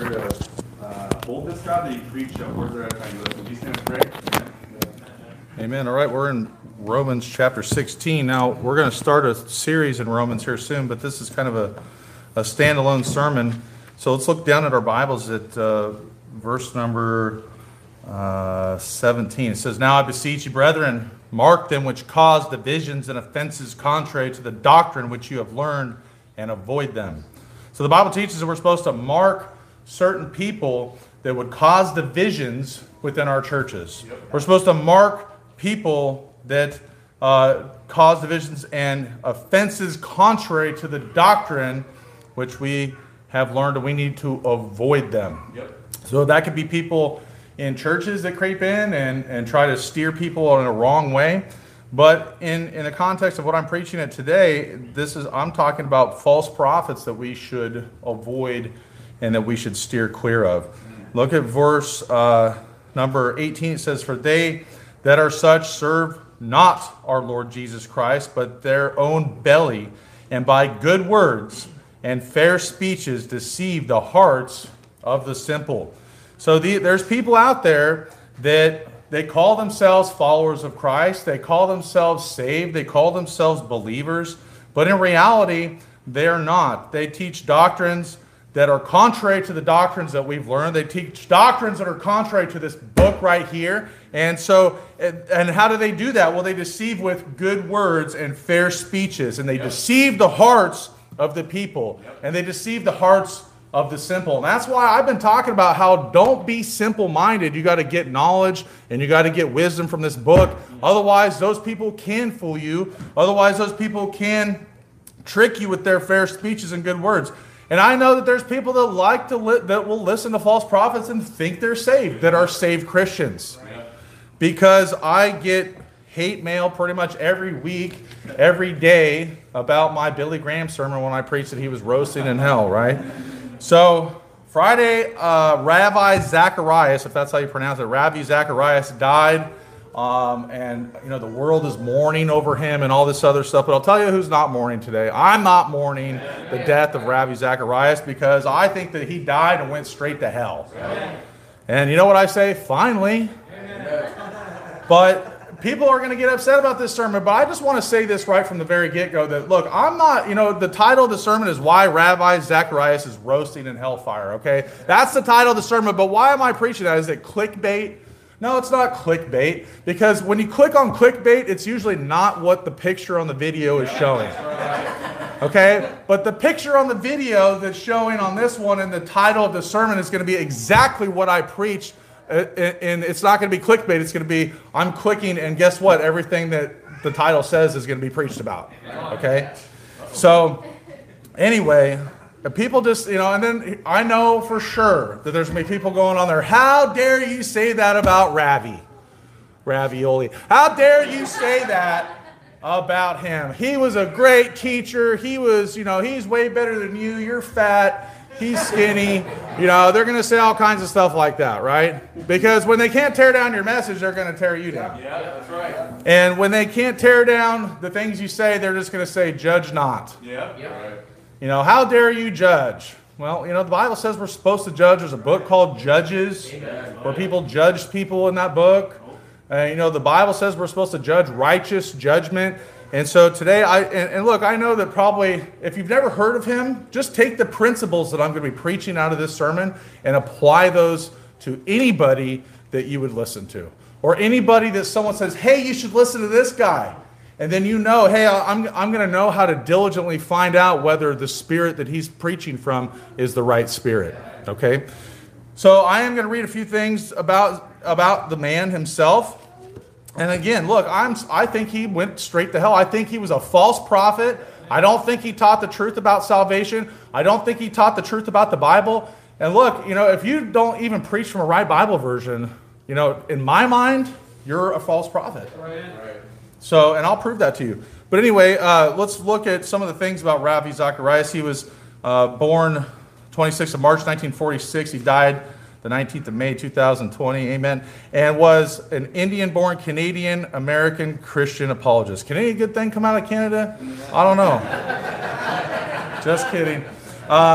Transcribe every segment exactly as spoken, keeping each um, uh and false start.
here to uh, hold this God that He preached uh, words that I listen. Would you stand and pray? Amen. All right, we're in Romans chapter sixteen. Now, we're going to start a series in Romans here soon, but this is kind of a, a standalone sermon. So let's look down at our Bibles at uh, verse number uh, seventeen. It says, "Now I beseech you, brethren, mark them which cause divisions and offenses contrary to the doctrine which you have learned, and avoid them." So the Bible teaches that we're supposed to mark certain people that would cause divisions within our churches. Yep. We're supposed to mark people that uh, cause divisions and offenses contrary to the doctrine which we have learned, and we need to avoid them. Yep. So that could be people in churches that creep in and, and try to steer people in a wrong way. But in, in the context of what I'm preaching at today, this is I'm talking about false prophets that we should avoid and that we should steer clear of. Look at verse uh, number eighteen. It says, "For they that are such serve not our Lord Jesus Christ, but their own belly, and by good words and fair speeches deceive the hearts of the simple." So the, there's people out there that they call themselves followers of Christ. They call themselves saved. They call themselves believers. But in reality, they are not. They teach doctrines that are contrary to the doctrines that we've learned. They teach doctrines that are contrary to this book right here. And so, and how do they do that? Well, they deceive with good words and fair speeches. And they yep. deceive the hearts of the people. Yep. And they deceive the hearts of the simple. And that's why I've been talking about how don't be simple-minded. You got to get knowledge and you got to get wisdom from this book. Otherwise, those people can fool you. Otherwise, those people can trick you with their fair speeches and good words. And I know that there's people that like to li- that will listen to false prophets and think they're saved, that are saved Christians. Because I get hate mail pretty much every week, every day about my Billy Graham sermon when I preached that he was roasting in hell, right? So Friday, uh, Rabbi Zacharias, if that's how you pronounce it, Rabbi Zacharias died, um, and you know the world is mourning over him and all this other stuff. But I'll tell you who's not mourning today. I'm not mourning the death of Rabbi Zacharias because I think that he died and went straight to hell. And you know what I say? Finally. But people are going to get upset about this sermon, but I just want to say this right from the very get-go that, look, I'm not, you know, the title of the sermon is Why Rabbi Zacharias is Roasting in Hellfire, okay? That's the title of the sermon, but why am I preaching that? Is it clickbait? No, it's not clickbait, because when you click on clickbait, it's usually not what the picture on the video is showing. Okay? But the picture on the video that's showing on this one and the title of the sermon is going to be exactly what I preached. And it's not going to be clickbait. It's going to be, I'm clicking, and guess what? Everything that the title says is going to be preached about. Okay? So, anyway, people just, you know, and then I know for sure that there's going to be people going on there, how dare you say that about Ravi? Ravioli. How dare you say that about him? He was a great teacher. He was, you know, he's way better than you. You're fat. He's skinny. You know, they're going to say all kinds of stuff like that, right? Because when they can't tear down your message, they're going to tear you down. Yeah, that's right. And when they can't tear down the things you say, they're just going to say, judge not. Yeah, right. You know, how dare you judge? Well, you know, the Bible says we're supposed to judge. There's a book called Judges where people judge people in that book. Uh, you know, the Bible says we're supposed to judge righteous judgment. And so today, I and, and look, I know that probably if you've never heard of him, just take the principles that I'm going to be preaching out of this sermon and apply those to anybody that you would listen to. Or anybody that someone says, hey, you should listen to this guy. And then you know, hey, I'm, I'm going to know how to diligently find out whether the spirit that he's preaching from is the right spirit. Okay? So I am going to read a few things about, about the man himself. And again, look, I'm, I think he went straight to hell. I think he was a false prophet. I don't think he taught the truth about salvation. I don't think he taught the truth about the Bible. And look, you know, if you don't even preach from a right Bible version, you know, in my mind, you're a false prophet. Right. So, and I'll prove that to you. But anyway, uh, let's look at some of the things about Ravi Zacharias. He was uh, born twenty-sixth of March, nineteen forty-six. He died the nineteenth of May, two thousand twenty, amen, and was an Indian-born Canadian-American Christian apologist. Can any good thing come out of Canada? I don't know. Just kidding. Uh,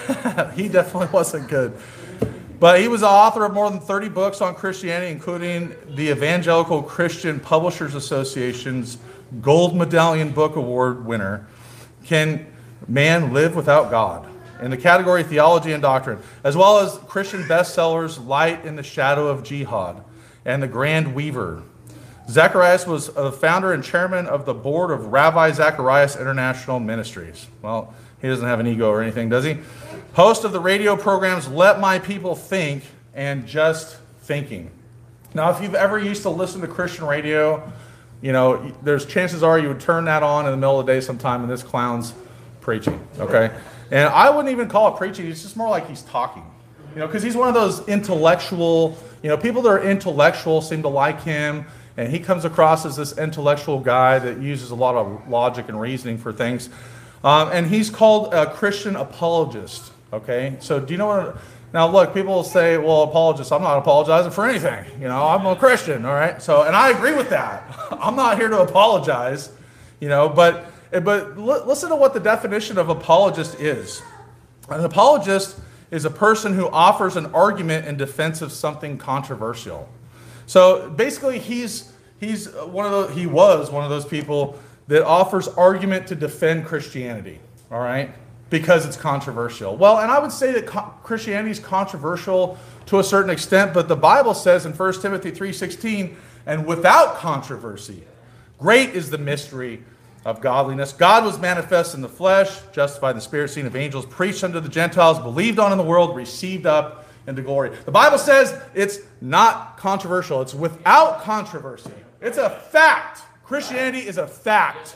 He definitely wasn't good. But he was the author of more than thirty books on Christianity, including the Evangelical Christian Publishers Association's Gold Medallion Book Award winner, Can Man Live Without God? In the category Theology and Doctrine, as well as Christian bestsellers Light in the Shadow of Jihad and The Grand Weaver. Zacharias was a founder and chairman of the board of Rabbi Zacharias International Ministries. Well, he doesn't have an ego or anything, does he? Host of the radio programs Let My People Think and Just Thinking. Now, if you've ever used to listen to Christian radio, you know, there's chances are you would turn that on in the middle of the day sometime and this clown's preaching, okay? And I wouldn't even call it preaching. It's just more like he's talking, you know, because he's one of those intellectual, you know, people that are intellectual seem to like him. And he comes across as this intellectual guy that uses a lot of logic and reasoning for things. Um, and he's called a Christian apologist, okay? So do you know what... Now, look, people will say, well, apologist, I'm not apologizing for anything. You know, I'm a Christian, all right? So, and I agree with that. I'm not here to apologize, you know, but, but l- listen to what the definition of apologist is. An apologist is a person who offers an argument in defense of something controversial. So basically, he's he's one of those, he was one of those people that offers argument to defend Christianity, all right, because it's controversial. Well, and I would say that co- Christianity is controversial to a certain extent, but the Bible says in First Timothy three sixteen, and without controversy, great is the mystery of godliness. God was manifest in the flesh, justified in the spirit, seen of angels, preached unto the Gentiles, believed on in the world, received up into glory. The Bible says it's not controversial. It's without controversy. It's a fact. Christianity is a fact.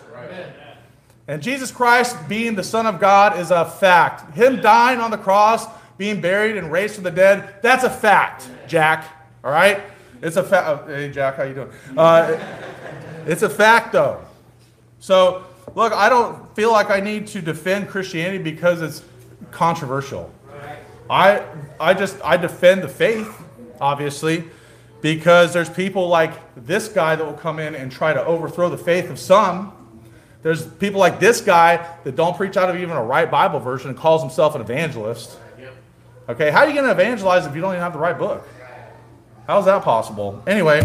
And Jesus Christ being the Son of God is a fact. Him dying on the cross, being buried and raised from the dead, that's a fact, Jack. All right? It's a fact. Hey, Jack, how you doing? Uh, it's a fact, though. So, look, I don't feel like I need to defend Christianity because it's controversial. I I just, I defend the faith, obviously, because there's people like this guy that will come in and try to overthrow the faith of some. There's people like this guy that don't preach out of even a right Bible version and calls himself an evangelist. Okay, how are you going to evangelize if you don't even have the right book? How's that possible? Anyway,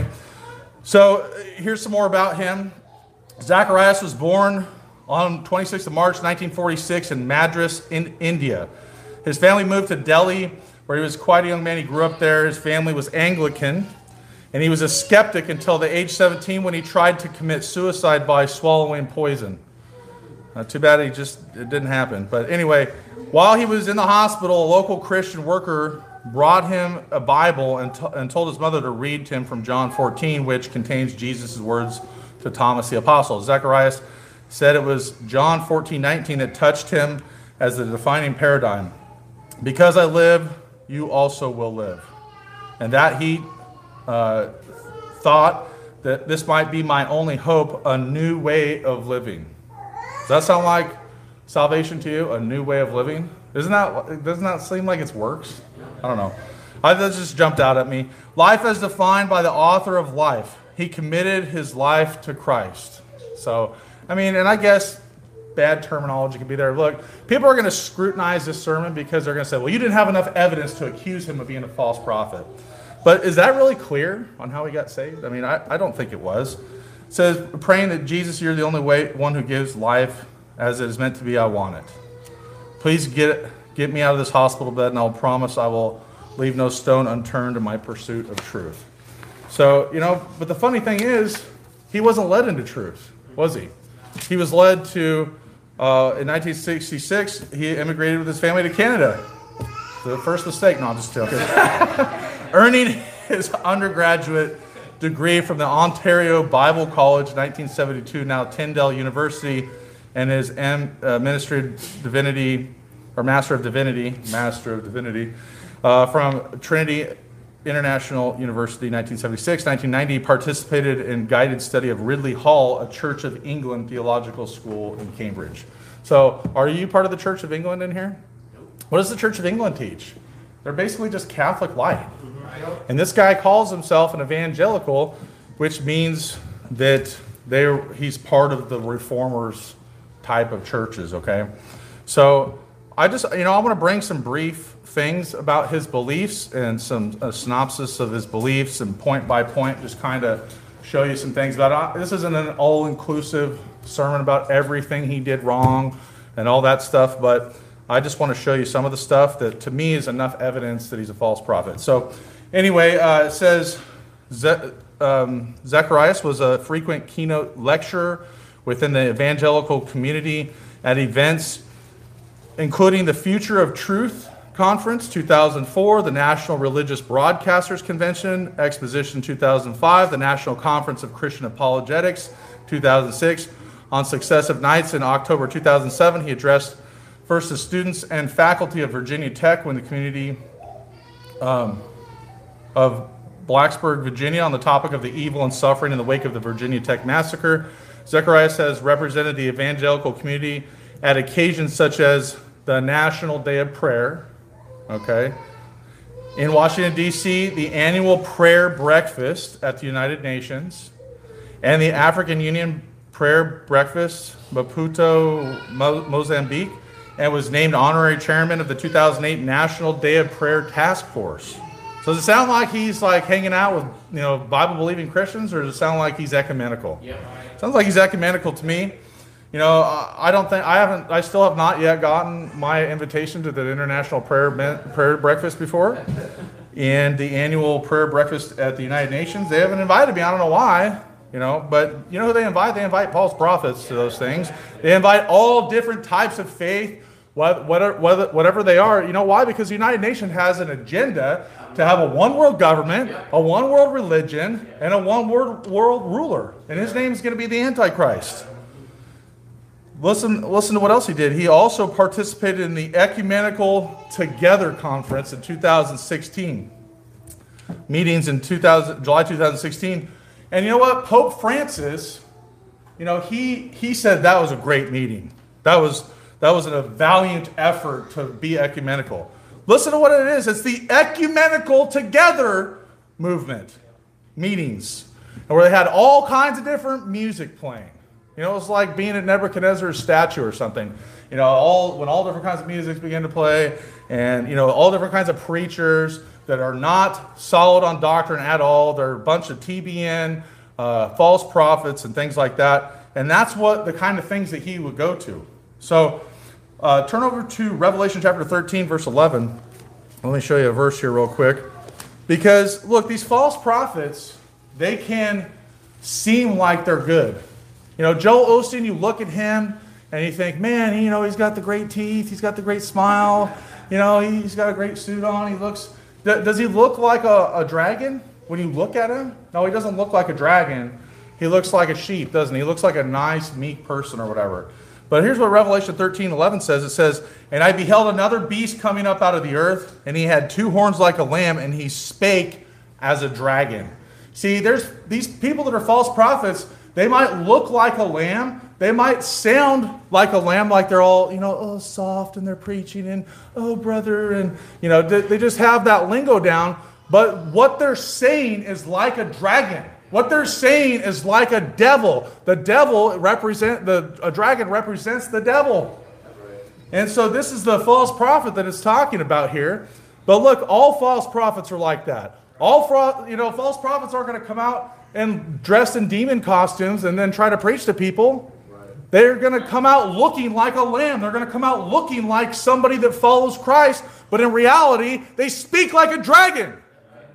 so here's some more about him. Zacharias was born on twenty-sixth of March, nineteen forty-six in Madras, in India. His family moved to Delhi, where he was quite a young man. He grew up there. His family was Anglican, and he was a skeptic until the age seventeen when he tried to commit suicide by swallowing poison. Uh, too bad he just, it didn't happen. But anyway, while he was in the hospital, a local Christian worker brought him a Bible and, t- and told his mother to read to him from John fourteen, which contains Jesus' words to Thomas the Apostle. Zacharias said it was John fourteen nineteen that touched him as the defining paradigm. Because I live, you also will live. And that he uh, thought that this might be my only hope, a new way of living. Does that sound like salvation to you? A new way of living? Isn't that, doesn't that seem like it's works? I don't know. I, that just jumped out at me. Life as defined by the author of life. He committed his life to Christ. So, I mean, and I guess bad terminology could be there. Look, people are going to scrutinize this sermon because they're going to say, well, you didn't have enough evidence to accuse him of being a false prophet. But is that really clear on how he got saved? I mean, I, I don't think it was. It says, praying that Jesus, you're the only way, one who gives life as it is meant to be, I want it. Please get, get me out of this hospital bed, and I'll promise I will leave no stone unturned in my pursuit of truth. So, you know, but the funny thing is, he wasn't led into truth, was he? He was led to, uh, in nineteen sixty-six, he immigrated with his family to Canada. The first mistake, no, I'm just joking. Earning his undergraduate degree from the Ontario Bible College, nineteen seventy-two, now Tyndale University, and his M, uh, Ministry of Divinity, or Master of Divinity, Master of Divinity, uh, from Trinity International University, nineteen seventy-six. nineteen ninety, he participated in guided study of Ridley Hall, a Church of England theological school in Cambridge. So, are you part of the Church of England in here? What does the Church of England teach? They're basically just Catholic light. And this guy calls himself an evangelical, which means that they he's part of the reformers type of churches, okay? So, I just, you know, I want to bring some brief things about his beliefs and some a synopsis of his beliefs and point by point, just kind of show you some things about it. This isn't an all-inclusive sermon about everything he did wrong and all that stuff, but I just want to show you some of the stuff that to me is enough evidence that he's a false prophet. So anyway, uh, it says Ze- um, Zacharias was a frequent keynote lecturer within the evangelical community at events including the Future of Truth Conference two thousand four, the National Religious Broadcasters Convention, Exposition two thousand five, the National Conference of Christian Apologetics two thousand six. On successive nights in October two thousand seven, he addressed first the students and faculty of Virginia Tech when the community um, of Blacksburg, Virginia, on the topic of the evil and suffering in the wake of the Virginia Tech massacre. Zacharias has represented the evangelical community at occasions such as the National Day of Prayer, okay, in Washington, D C, the annual prayer breakfast at the United Nations, and the African Union Prayer Breakfast, Maputo, Mo- Mozambique, and was named honorary chairman of the two thousand eight National Day of Prayer Task Force. So does it sound like he's like hanging out with, you know, Bible-believing Christians, or does it sound like he's ecumenical? Yep. Sounds like he's ecumenical to me. You know, I don't think, I haven't, I still have not yet gotten my invitation to the International Prayer Prayer Breakfast before, and the annual prayer breakfast at the United Nations. They haven't invited me. I don't know why, you know, but you know who they invite? They invite false prophets to those things. They invite all different types of faith, whatever, whatever they are. You know why? Because the United Nations has an agenda to have a one world government, a one world religion, and a one world world ruler. And his name is going to be the Antichrist. Listen, listen to what else he did. He also participated in the Ecumenical Together Conference in two thousand sixteen. Meetings in two thousand, July two thousand sixteen. And you know what? Pope Francis, you know, he he said that was a great meeting. That was that was a valiant effort to be ecumenical. Listen to what it is. It's the Ecumenical Together movement meetings, and where they had all kinds of different music playing. You know, it's like being at Nebuchadnezzar's statue or something. You know, all when all different kinds of music begin to play, and, you know, all different kinds of preachers that are not solid on doctrine at all. They're a bunch of T B N, uh, false prophets, and things like that. And that's what the kind of things that he would go to. So uh, turn over to Revelation chapter thirteen, verse eleven. Let me show you a verse here real quick. Because, look, these false prophets, they can seem like they're good. You know, Joel Osteen, you look at him and you think, man, you know, he's got the great teeth, he's got the great smile, you know, he's got a great suit on, he looks, does he look like a, a dragon when you look at him? No, he doesn't look like a dragon. He looks like a sheep, doesn't he? He looks like a nice, meek person or whatever. But here's what Revelation thirteen eleven says. It says, and I beheld another beast coming up out of the earth, and he had two horns like a lamb, and he spake as a dragon. See, there's these people that are false prophets. They might look like a lamb. They might sound like a lamb, like they're all, you know, oh, soft, and they're preaching, and, oh, brother, and, you know, they, they just have that lingo down. But what they're saying is like a dragon. What they're saying is like a devil. The devil represent the a dragon represents the devil. And so this is the false prophet that it's talking about here. But look, all false prophets are like that. All fra- you know, false prophets aren't going to come out and dressed in demon costumes and then try to preach to people. Right. They're going to come out looking like a lamb. They're going to come out looking like somebody that follows Christ, but in reality, they speak like a dragon. Right.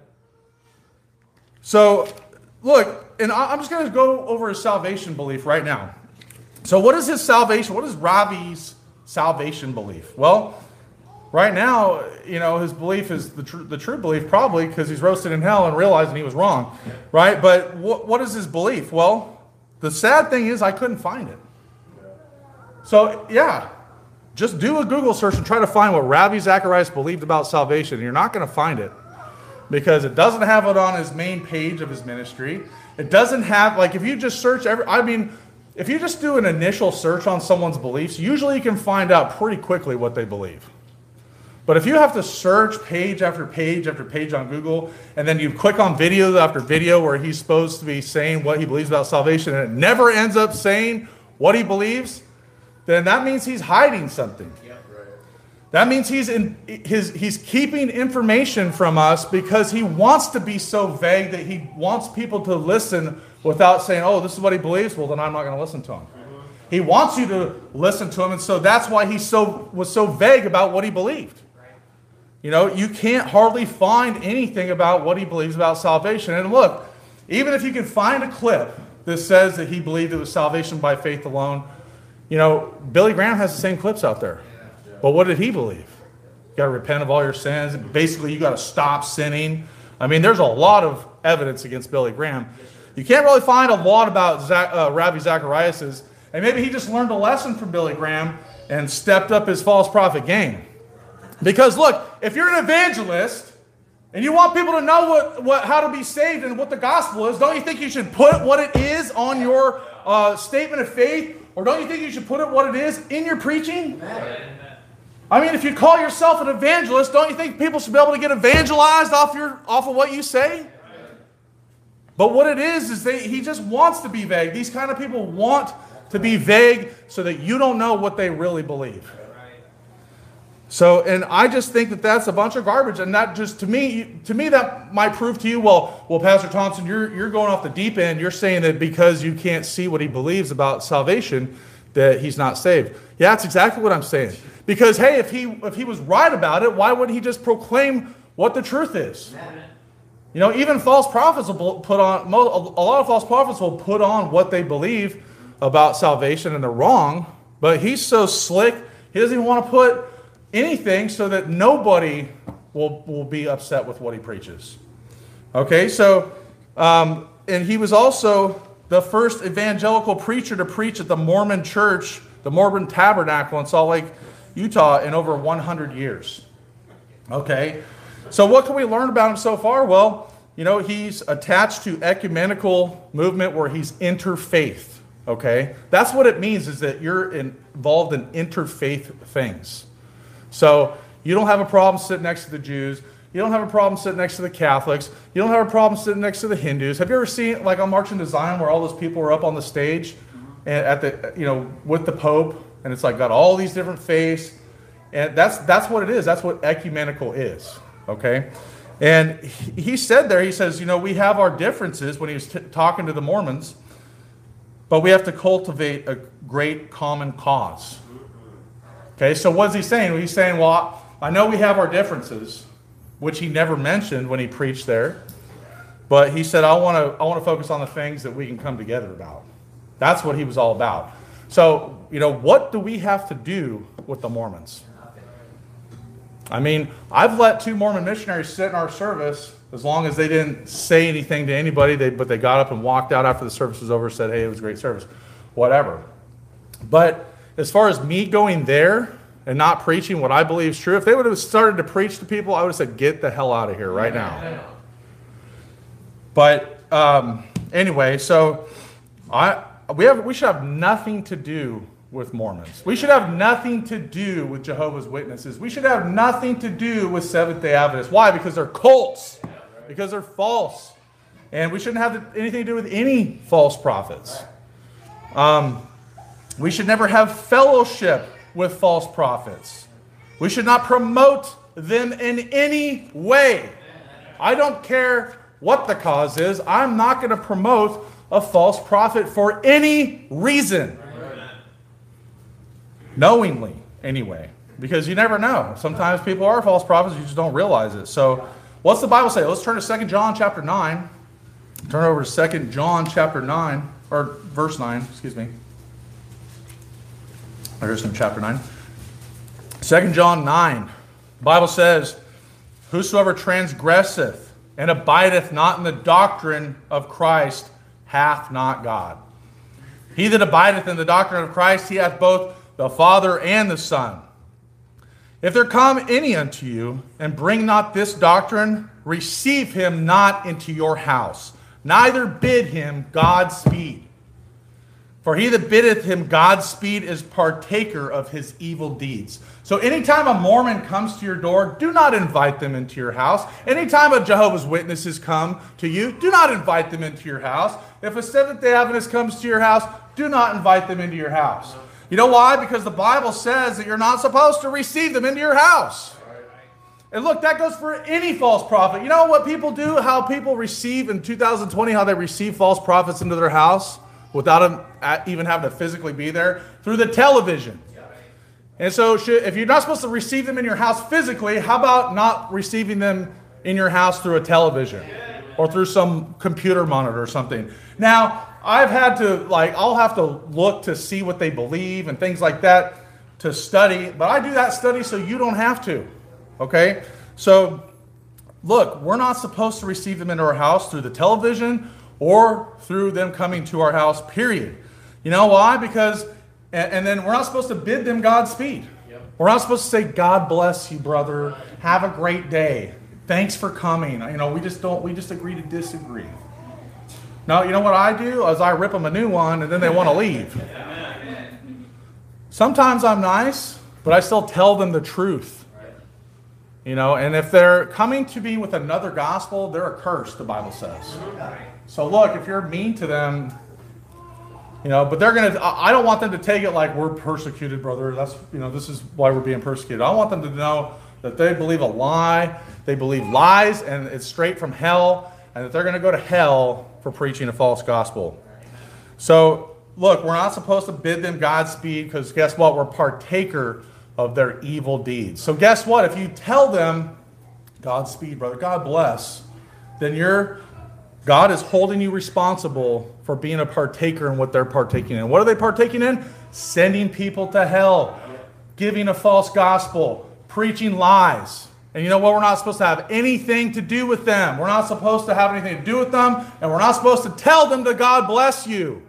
So, look, and I'm just going to go over his salvation belief right now. So what is his salvation? What is Ravi's salvation belief? Well, right now, you know, his belief is the, tr- the true belief, probably because he's roasted in hell and realizing he was wrong, right? But wh- what is his belief? Well, the sad thing is I couldn't find it. So, yeah, just do a Google search and try to find what Ravi Zacharias believed about salvation. And you're not going to find it because it doesn't have it on his main page of his ministry. It doesn't have, like, if you just search every, I mean, if you just do an initial search on someone's beliefs, usually you can find out pretty quickly what they believe. But if you have to search page after page after page on Google, and then you click on video after video where he's supposed to be saying what he believes about salvation, and it never ends up saying what he believes, then that means he's hiding something. Yep, right. That means he's in his he's keeping information from us because he wants to be so vague that he wants people to listen without saying, "Oh, this is what he believes." Well, then I'm not going to listen to him. He wants you to listen to him, and so that's why he so was so vague about what he believed. You know, you can't hardly find anything about what he believes about salvation. And look, even if you can find a clip that says that he believed it was salvation by faith alone, you know, Billy Graham has the same clips out there. But what did he believe? You got to repent of all your sins. Basically, you got to stop sinning. I mean, there's a lot of evidence against Billy Graham. You can't really find a lot about Zach, uh, Ravi Zacharias', and maybe he just learned a lesson from Billy Graham and stepped up his false prophet game. Because look, if you're an evangelist and you want people to know what, what how to be saved and what the gospel is, don't you think you should put what it is on your uh, statement of faith? Or don't you think you should put it what it is in your preaching? Amen. I mean, if you call yourself an evangelist, don't you think people should be able to get evangelized off your off of what you say? But what it is, is they, he just wants to be vague. These kind of people want to be vague so that you don't know what they really believe. So, and I just think that that's a bunch of garbage. And that just, to me, to me that might prove to you, well, well, Pastor Thompson, you're, you're going off the deep end. You're saying that because you can't see what he believes about salvation, that he's not saved. Yeah, that's exactly what I'm saying. Because, hey, if he if he was right about it, why wouldn't he just proclaim what the truth is? You know, even false prophets will put on, a lot of false prophets will put on what they believe about salvation, and they're wrong. But he's so slick, he doesn't even want to put anything so that nobody will, will be upset with what he preaches. Okay, so, um, and he was also the first evangelical preacher to preach at the Mormon church, the Mormon Tabernacle in Salt Lake, Utah, in over one hundred years. Okay, so what can we learn about him so far? Well, you know, he's attached to ecumenical movement where he's interfaith. Okay, that's what it means, is that you're involved in interfaith things. So you don't have a problem sitting next to the Jews. You don't have a problem sitting next to the Catholics. You don't have a problem sitting next to the Hindus. Have you ever seen, like on Marching to Zion, where all those people are up on the stage and at the, you know, with the Pope, and it's like got all these different faiths, and that's that's what it is. That's what ecumenical is. Okay, and he, he said there, he says, you know, we have our differences when he was t- talking to the Mormons, but we have to cultivate a great common cause. Okay, so what's he saying? He's saying, well, I know we have our differences, which he never mentioned when he preached there, but he said, I want to I want to focus on the things that we can come together about. That's what he was all about. So, you know, what do we have to do with the Mormons? I mean, I've let two Mormon missionaries sit in our service as long as they didn't say anything to anybody, they, but they got up and walked out after the service was over, said, hey, it was a great service, whatever. But as far as me going there and not preaching what I believe is true, if they would have started to preach to people, I would have said, get the hell out of here right now. But um, anyway, so I we have we should have nothing to do with Mormons. We should have nothing to do with Jehovah's Witnesses. We should have nothing to do with Seventh-day Adventists. Why? Because they're cults. Because they're false. And we shouldn't have anything to do with any false prophets. Um, we should never have fellowship with false prophets. We should not promote them in any way. I don't care what the cause is. I'm not going to promote a false prophet for any reason. Knowingly, anyway. Because you never know. Sometimes people are false prophets, you just don't realize it. So, what's the Bible say? Let's turn to Second John chapter nine. Turn over to Second John chapter nine, or verse nine, excuse me. There's in chapter nine. Second John nine. The Bible says, whosoever transgresseth and abideth not in the doctrine of Christ hath not God. He that abideth in the doctrine of Christ, he hath both the Father and the Son. If there come any unto you, and bring not this doctrine, receive him not into your house, neither bid him Godspeed. For he that biddeth him Godspeed is partaker of his evil deeds. So anytime a Mormon comes to your door, do not invite them into your house. Anytime a Jehovah's Witnesses come to you, do not invite them into your house. If a Seventh-day Adventist comes to your house, do not invite them into your house. You know why? Because the Bible says that you're not supposed to receive them into your house. And look, that goes for any false prophet. You know what people do, how people receive in two thousand twenty, how they receive false prophets into their house without them even having to physically be there? Through the television. And so should, if you're not supposed to receive them in your house physically, how about not receiving them in your house through a television or through some computer monitor or something? Now, I've had to, like, I'll have to look to see what they believe and things like that to study, but I do that study so you don't have to. Okay, so look, we're not supposed to receive them into our house through the television or through them coming to our house, period. You know why? Because, and, and then we're not supposed to bid them Godspeed. Yep. We're not supposed to say, God bless you, brother. Have a great day. Thanks for coming. You know, we just don't, we just agree to disagree. No, you know what I do? Is I rip them a new one and then they want to leave. Sometimes I'm nice, but I still tell them the truth. You know, and if they're coming to me with another gospel, they're accursed, the Bible says. So look, if you're mean to them, you know, but they're going to, I don't want them to take it like we're persecuted, brother. That's, you know, this is why we're being persecuted. I want them to know that they believe a lie, they believe lies, and it's straight from hell, and that they're going to go to hell for preaching a false gospel. So look, we're not supposed to bid them Godspeed because guess what? We're partaker of their evil deeds. So guess what? If you tell them, Godspeed, brother, God bless, then you're, God is holding you responsible for being a partaker in what they're partaking in. What are they partaking in? Sending people to hell, giving a false gospel, preaching lies. And you know what? We're not supposed to have anything to do with them. We're not supposed to have anything to do with them, and we're not supposed to tell them to God bless you.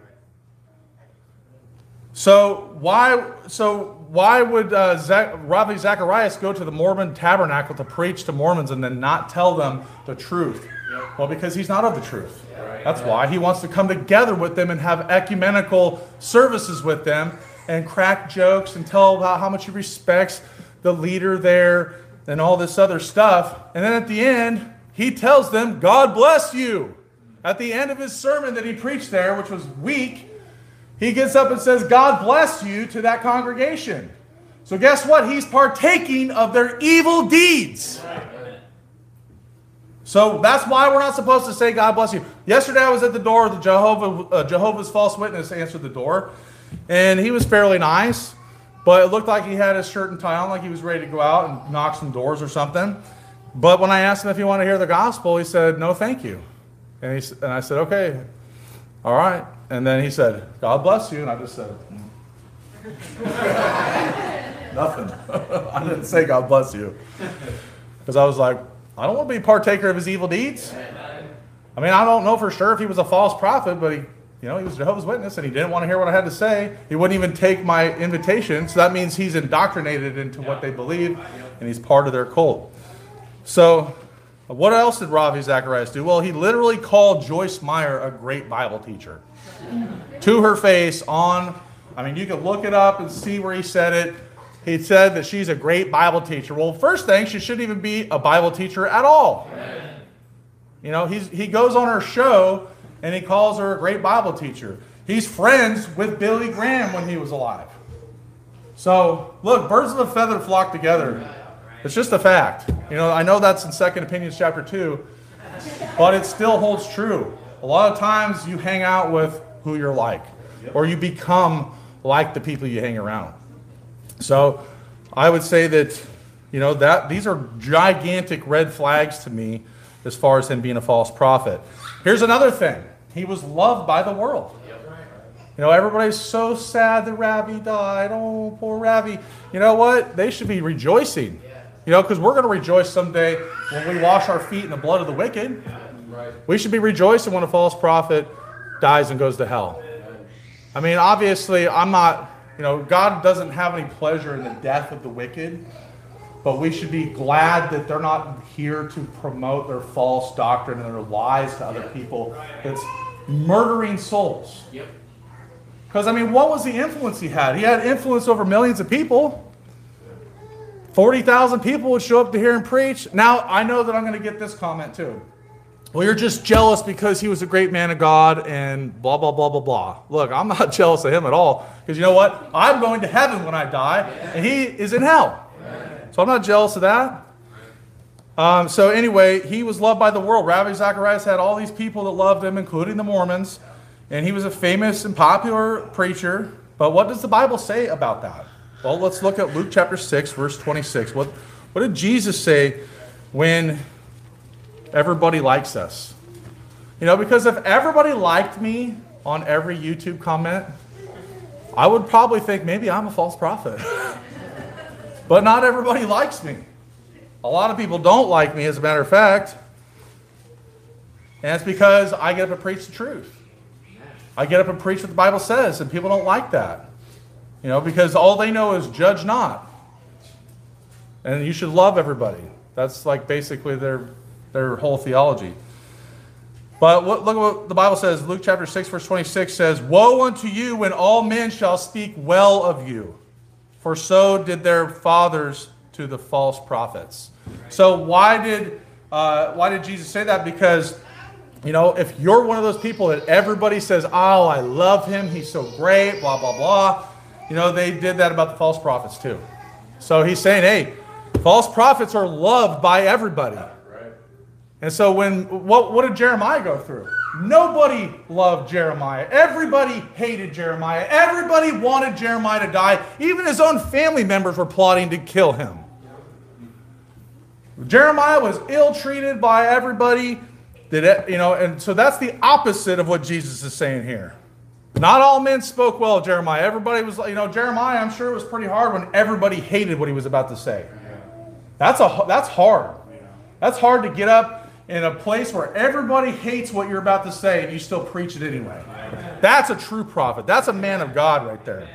So why, so why would uh, Zach, Ravi Zacharias go to the Mormon tabernacle to preach to Mormons and then not tell them the truth? Yep. Well, because he's not of the truth. Right. That's why he wants to come together with them and have ecumenical services with them and crack jokes and tell about how much he respects the leader there and all this other stuff. And then at the end, he tells them, God bless you. At the end of his sermon that he preached there, which was weak, he gets up and says, God bless you to that congregation. So guess what? He's partaking of their evil deeds. So that's why we're not supposed to say, God bless you. Yesterday I was at the door, the Jehovah, uh, Jehovah's false witness answered the door. And he was fairly nice, but it looked like he had his shirt and tie on, like he was ready to go out and knock some doors or something. But when I asked him if he wanted to hear the gospel, he said, no, thank you. And, he, and I said, okay, all right. And then he said, God bless you. And I just said, nothing. I didn't say God bless you. Because I was like, I don't want to be a partaker of his evil deeds. I mean, I don't know for sure if he was a false prophet, but he, you know, he was Jehovah's Witness and he didn't want to hear what I had to say. He wouldn't even take my invitation. So that means he's indoctrinated into what they believe and he's part of their cult. So what else did Ravi Zacharias do? Well, he literally called Joyce Meyer a great Bible teacher. To her face on, I mean, you can look it up and see where he said it. He said that she's a great Bible teacher. Well, first thing, she shouldn't even be a Bible teacher at all. You know, he's, he goes on her show and he calls her a great Bible teacher. He's friends with Billy Graham when he was alive. So, look, birds of a feather flock together. It's just a fact. You know, I know that's in Second Opinions chapter two, but it still holds true. A lot of times you hang out with who you're like, or you become like the people you hang around. So I would say that, you know, that these are gigantic red flags to me as far as him being a false prophet. Here's another thing. He was loved by the world. You know, everybody's so sad that Ravi died. Oh, poor Ravi. You know what? They should be rejoicing. You know, because we're going to rejoice someday when we wash our feet in the blood of the wicked. We should be rejoicing when a false prophet dies and goes to hell. I mean, obviously, I'm not, you know, God doesn't have any pleasure in the death of the wicked, but we should be glad that they're not here to promote their false doctrine and their lies to other people. It's murdering souls. Because, I mean, what was the influence he had? He had influence over millions of people. forty thousand people would show up to hear him preach. Now, I know that I'm going to get this comment too. well, you're just jealous because he was a great man of God and blah, blah, blah, blah, blah. Look, I'm not jealous of him at all because you know what? I'm going to heaven when I die and he is in hell. So I'm not jealous of that. Um, so anyway, he was loved by the world. Ravi Zacharias had all these people that loved him, including the Mormons. And he was a famous and popular preacher. But what does the Bible say about that? Well, let's look at Luke chapter six, verse twenty-six. What, what did Jesus say when everybody likes us? You know, because if everybody liked me on every YouTube comment, I would probably think maybe I'm a false prophet. But not everybody likes me. A lot of people don't like me, as a matter of fact. And it's because I get up and preach the truth. I get up and preach what the Bible says, and people don't like that. You know, because all they know is judge not. And you should love everybody. That's like basically their, their whole theology. But what, look at what the Bible says. Luke chapter six, verse twenty-six says, "Woe unto you when all men shall speak well of you, for so did their fathers to the false prophets." So why did uh, why did Jesus say that? Because, you know, if you're one of those people that everybody says, "Oh, I love him, he's so great," blah, blah, blah. You know, they did that about the false prophets too. So he's saying, hey, false prophets are loved by everybody. And so when, what, what did Jeremiah go through? Nobody loved Jeremiah. Everybody hated Jeremiah. Everybody wanted Jeremiah to die. Even his own family members were plotting to kill him. Jeremiah was ill-treated by everybody. Did it, you know, and so that's the opposite of what Jesus is saying here. Not all men spoke well of Jeremiah. Everybody was, you know, Jeremiah, I'm sure it was pretty hard when everybody hated what he was about to say. That's a that's hard. That's hard to get up in a place where everybody hates what you're about to say and you still preach it anyway. That's a true prophet. That's a man of God right there.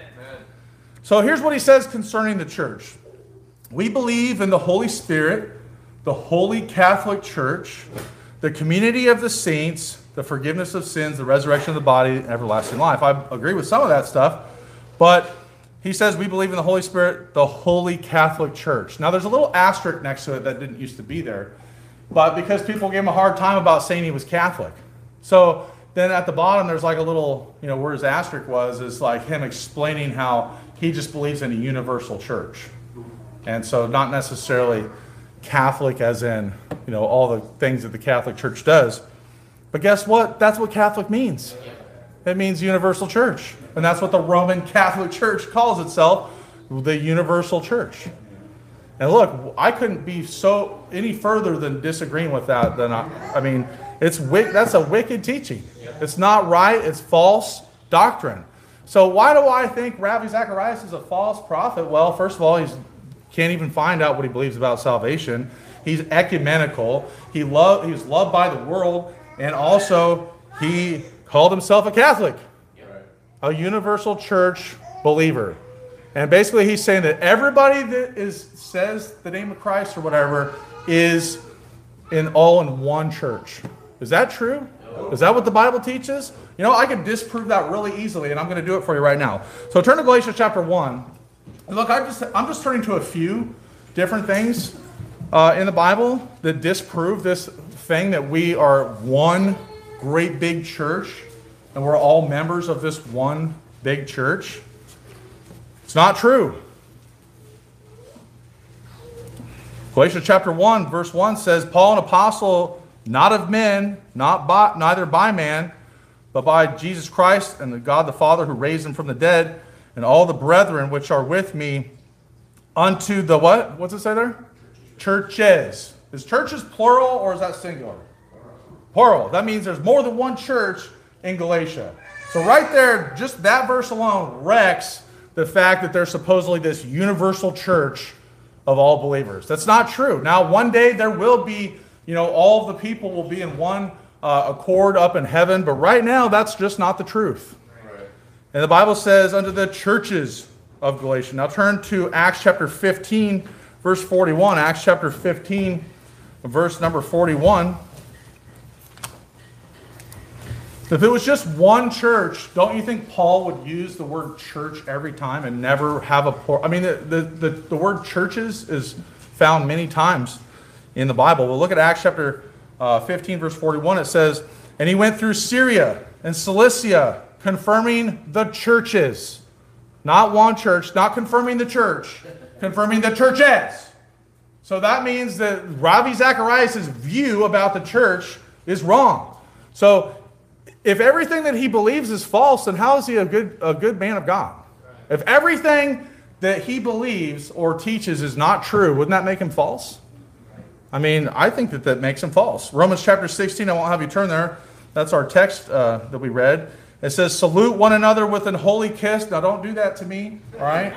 So here's what he says concerning the church. We believe in the Holy Spirit, the Holy Catholic Church, the community of the saints, the forgiveness of sins, the resurrection of the body, and everlasting life. I agree with some of that stuff, but he says we believe in the Holy Spirit, the Holy Catholic Church. Now, there's a little asterisk next to it that didn't used to be there, but because people gave him a hard time about saying he was Catholic. So then at the bottom, there's like a little, you know, where his asterisk was, is like him explaining how he just believes in a universal church. And so not necessarily Catholic as in, you know, all the things that the Catholic Church does. But guess what? That's what Catholic means. It means universal church. And that's what the Roman Catholic Church calls itself, the universal church. And look, I couldn't be so any further than disagreeing with that. Than I, I mean, it's that's a wicked teaching. It's not right. It's false doctrine. So why do I think Ravi Zacharias is a false prophet? Well, first of all, he can't even find out what he believes about salvation. He's ecumenical. He loved. He was loved by the world. And also, he called himself a Catholic, a universal church believer. And basically, he's saying that everybody that is says the name of Christ or whatever is in all in one church. Is that true? Is that what the Bible teaches? You know, I could disprove that really easily, and I'm going to do it for you right now. So turn to Galatians chapter one. Look, I just, I'm just turning to a few different things uh, in the Bible that disprove this thing that we are one great big church and we're all members of this one big church. It's not true. Galatians chapter one, verse one says, Paul, an apostle, not of men, not by, neither by man, but by Jesus Christ and the God the Father who raised him from the dead, and all the brethren which are with me, unto the what? What's it say there? Churches. Is churches plural or is that singular? Plural. That means there's more than one church in Galatia. So right there, just that verse alone wrecks the fact that there's supposedly this universal church of all believers. That's not true. Now, one day there will be, you know, all the people will be in one uh, accord up in heaven, but right now that's just not the truth. Right. And the Bible says unto the churches of Galatia. Now turn to Acts chapter fifteen, verse forty-one. Acts chapter fifteen, verse number forty-one. If it was just one church, don't you think Paul would use the word church every time and never have a plural? I mean, the, the, the, the word churches is found many times in the Bible. We'll look at Acts chapter uh, fifteen, verse forty-one, it says, and he went through Syria and Cilicia, confirming the churches. Not one church, not confirming the church, confirming the churches. So that means that Ravi Zacharias' view about the church is wrong. So if everything that he believes is false, then how is he a good, a good man of God? If everything that he believes or teaches is not true, wouldn't that make him false? I mean, I think that that makes him false. Romans chapter sixteen, I won't have you turn there. That's our text uh, that we read. It says, salute one another with an holy kiss. Now, don't do that to me, all right?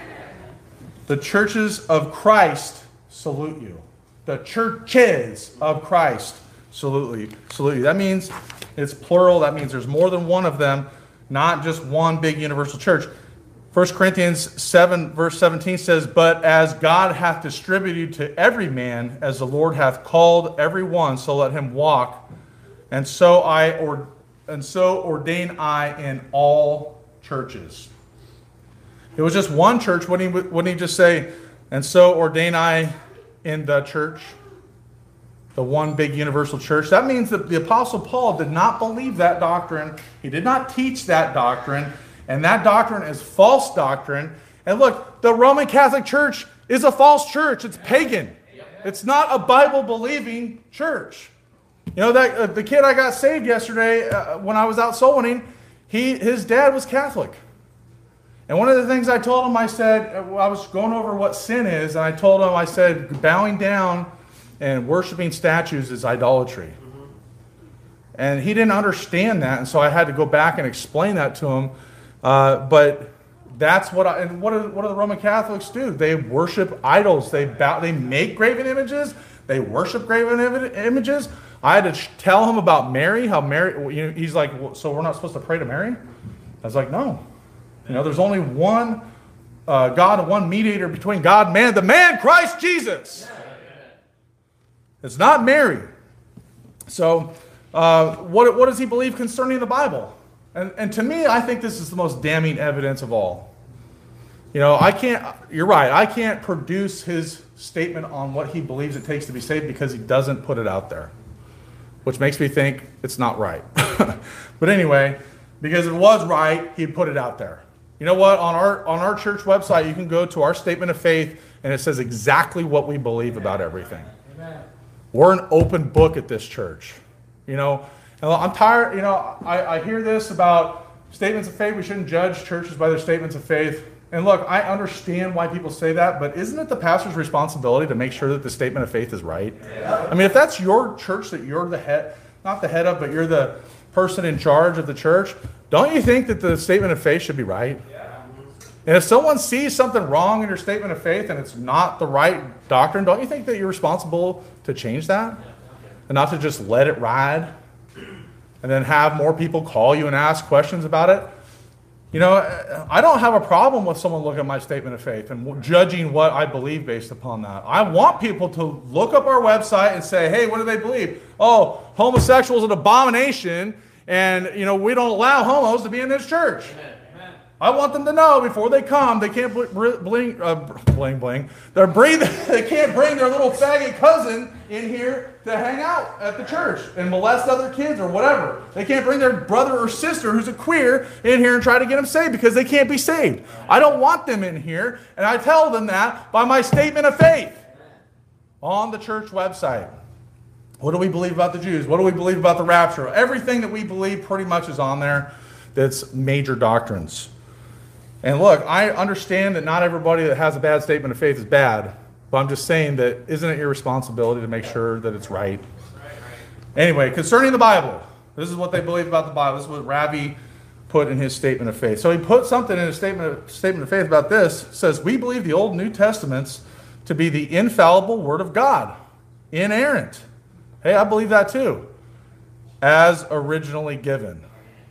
The churches of Christ salute you. The churches of Christ salute you. Salute you. That means it's plural. That means there's more than one of them, not just one big universal church. First Corinthians seven, verse seventeen says, but as God hath distributed to every man, as the Lord hath called every one, so let him walk. And so I or and so ordain I in all churches. It was just one church. Wouldn't he, wouldn't he just say, and so ordain I in the church? The one big universal church. That means that the Apostle Paul did not believe that doctrine. He did not teach that doctrine. And that doctrine is false doctrine. And look, the Roman Catholic Church is a false church. It's pagan. It's not a Bible-believing church. You know, that uh, the kid I got saved yesterday uh, when I was out soul winning, he, his dad was Catholic. And one of the things I told him, I said, uh, I was going over what sin is, and I told him, I said, bowing down and worshiping statues is idolatry. Mm-hmm. And he didn't understand that, and so I had to go back and explain that to him. Uh, but that's what I, and what do, what do the Roman Catholics do? They worship idols. They bow, they make graven images. They worship graven im- images. I had to tell him about Mary, how Mary, you know, he's like, well, so we're not supposed to pray to Mary? I was like, no. You know, there's only one uh, God and one mediator between God and man, the man Christ Jesus. It's not Mary. So uh, what, what does he believe concerning the Bible? And, and to me, I think this is the most damning evidence of all. You know, I can't, you're right, I can't produce his statement on what he believes it takes to be saved because he doesn't put it out there, which makes me think it's not right. But anyway, because if it was right, he'd put it out there. You know what? On our, on our church website, you can go to our statement of faith, and it says exactly what we believe about everything. Amen. We're an open book at this church. You know, and I'm tired, you know, I, I hear this about statements of faith. We shouldn't judge churches by their statements of faith. And look, I understand why people say that, but isn't it the pastor's responsibility to make sure that the statement of faith is right? Yeah. I mean, if that's your church that you're the head, not the head of, but you're the person in charge of the church, don't you think that the statement of faith should be right? Yeah. And if someone sees something wrong in your statement of faith and it's not the right doctrine, don't you think that you're responsible to change that? And not to just let it ride? And then have more people call you and ask questions about it. You know, I don't have a problem with someone looking at my statement of faith and judging what I believe based upon that. I want people to look up our website and say, hey, what do they believe? Oh, homosexual is an abomination, and, you know, we don't allow homos to be in this church. Amen. I want them to know before they come, they can't bl- bling, uh, bling, bling. They're breathing, they can't bring their little faggot cousin in here to hang out at the church and molest other kids or whatever. They can't bring their brother or sister who's a queer in here and try to get them saved because they can't be saved. I don't want them in here, and I tell them that by my statement of faith on the church website. What do we believe about the Jews? What do we believe about the rapture? Everything that we believe pretty much is on there that's major doctrines. And look, I understand that not everybody that has a bad statement of faith is bad, but I'm just saying that isn't it your responsibility to make sure that it's right? Anyway, concerning the Bible, this is what they believe about the Bible. This is what Ravi put in his statement of faith. So he put something in his statement of, statement of faith about this. It says, we believe the Old and New Testaments to be the infallible Word of God, inerrant. Hey, I believe that too. As originally given.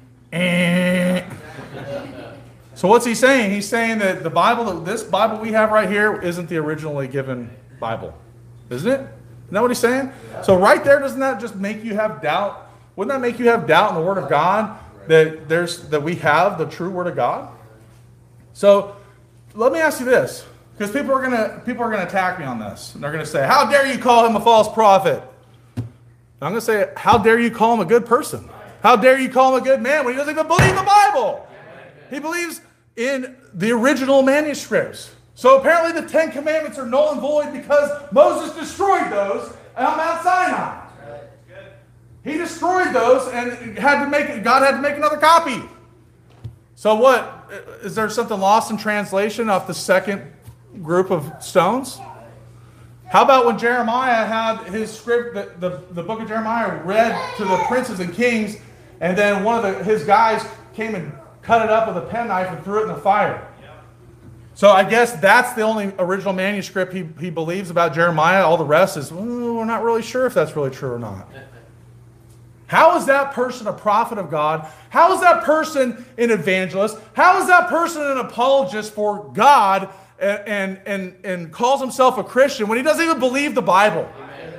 So what's he saying? He's saying that the Bible, this Bible we have right here, isn't the originally given Bible. Isn't it? Isn't that what he's saying? So right there, doesn't that just make you have doubt? Wouldn't that make you have doubt in the Word of God that there's that we have the true Word of God? So let me ask you this, because people are gonna people are gonna attack me on this, and they're gonna say, "How dare you call him a false prophet?" And I'm going to say, how dare you call him a good person? How dare you call him a good man when he doesn't even believe the Bible? He believes in the original manuscripts. So apparently the Ten Commandments are null and void because Moses destroyed those on Mount Sinai. He destroyed those and had to make God had to make another copy. So what? Is there something lost in translation off the second group of stones? How about when Jeremiah had his script, the, the, the book of Jeremiah read to the princes and kings, and then one of the, his guys came and cut it up with a penknife and threw it in the fire. So I guess that's the only original manuscript he, he believes about Jeremiah. All the rest is, well, we're not really sure if that's really true or not. How is that person a prophet of God? How is that person an evangelist? How is that person an apologist for God and, and, and, and calls himself a Christian when he doesn't even believe the Bible? Amen.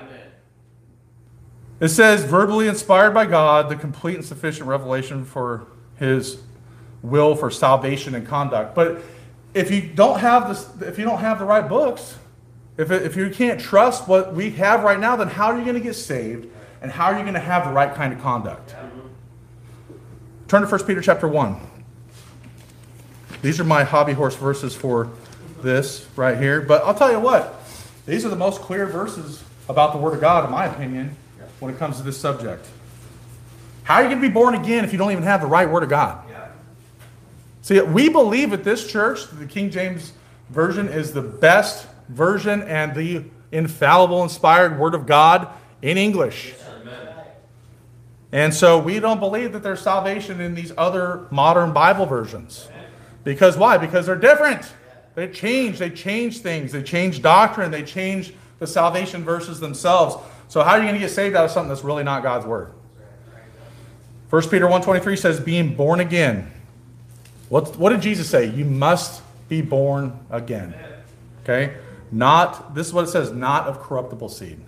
It says, verbally inspired by God, the complete and sufficient revelation for his will for salvation and conduct. But if you don't have this, if you don't have the right books, if, it, if you can't trust what we have right now, then how are you going to get saved? And how are you going to have the right kind of conduct? Turn to First Peter chapter one. These are my hobby horse verses for this right here. But I'll tell you what, these are the most clear verses about the Word of God, in my opinion, when it comes to this subject. How are you going to be born again if you don't even have the right Word of God? See, we believe at this church that the King James Version is the best version and the infallible, inspired Word of God in English. And so we don't believe that there's salvation in these other modern Bible versions. Because why? Because they're different. They change. They change things. They change doctrine. They change the salvation verses themselves. So how are you going to get saved out of something that's really not God's Word? First Peter one twenty-three says, being born again. What, what did Jesus say? You must be born again. Okay? Not, this is what it says, not of corruptible seed,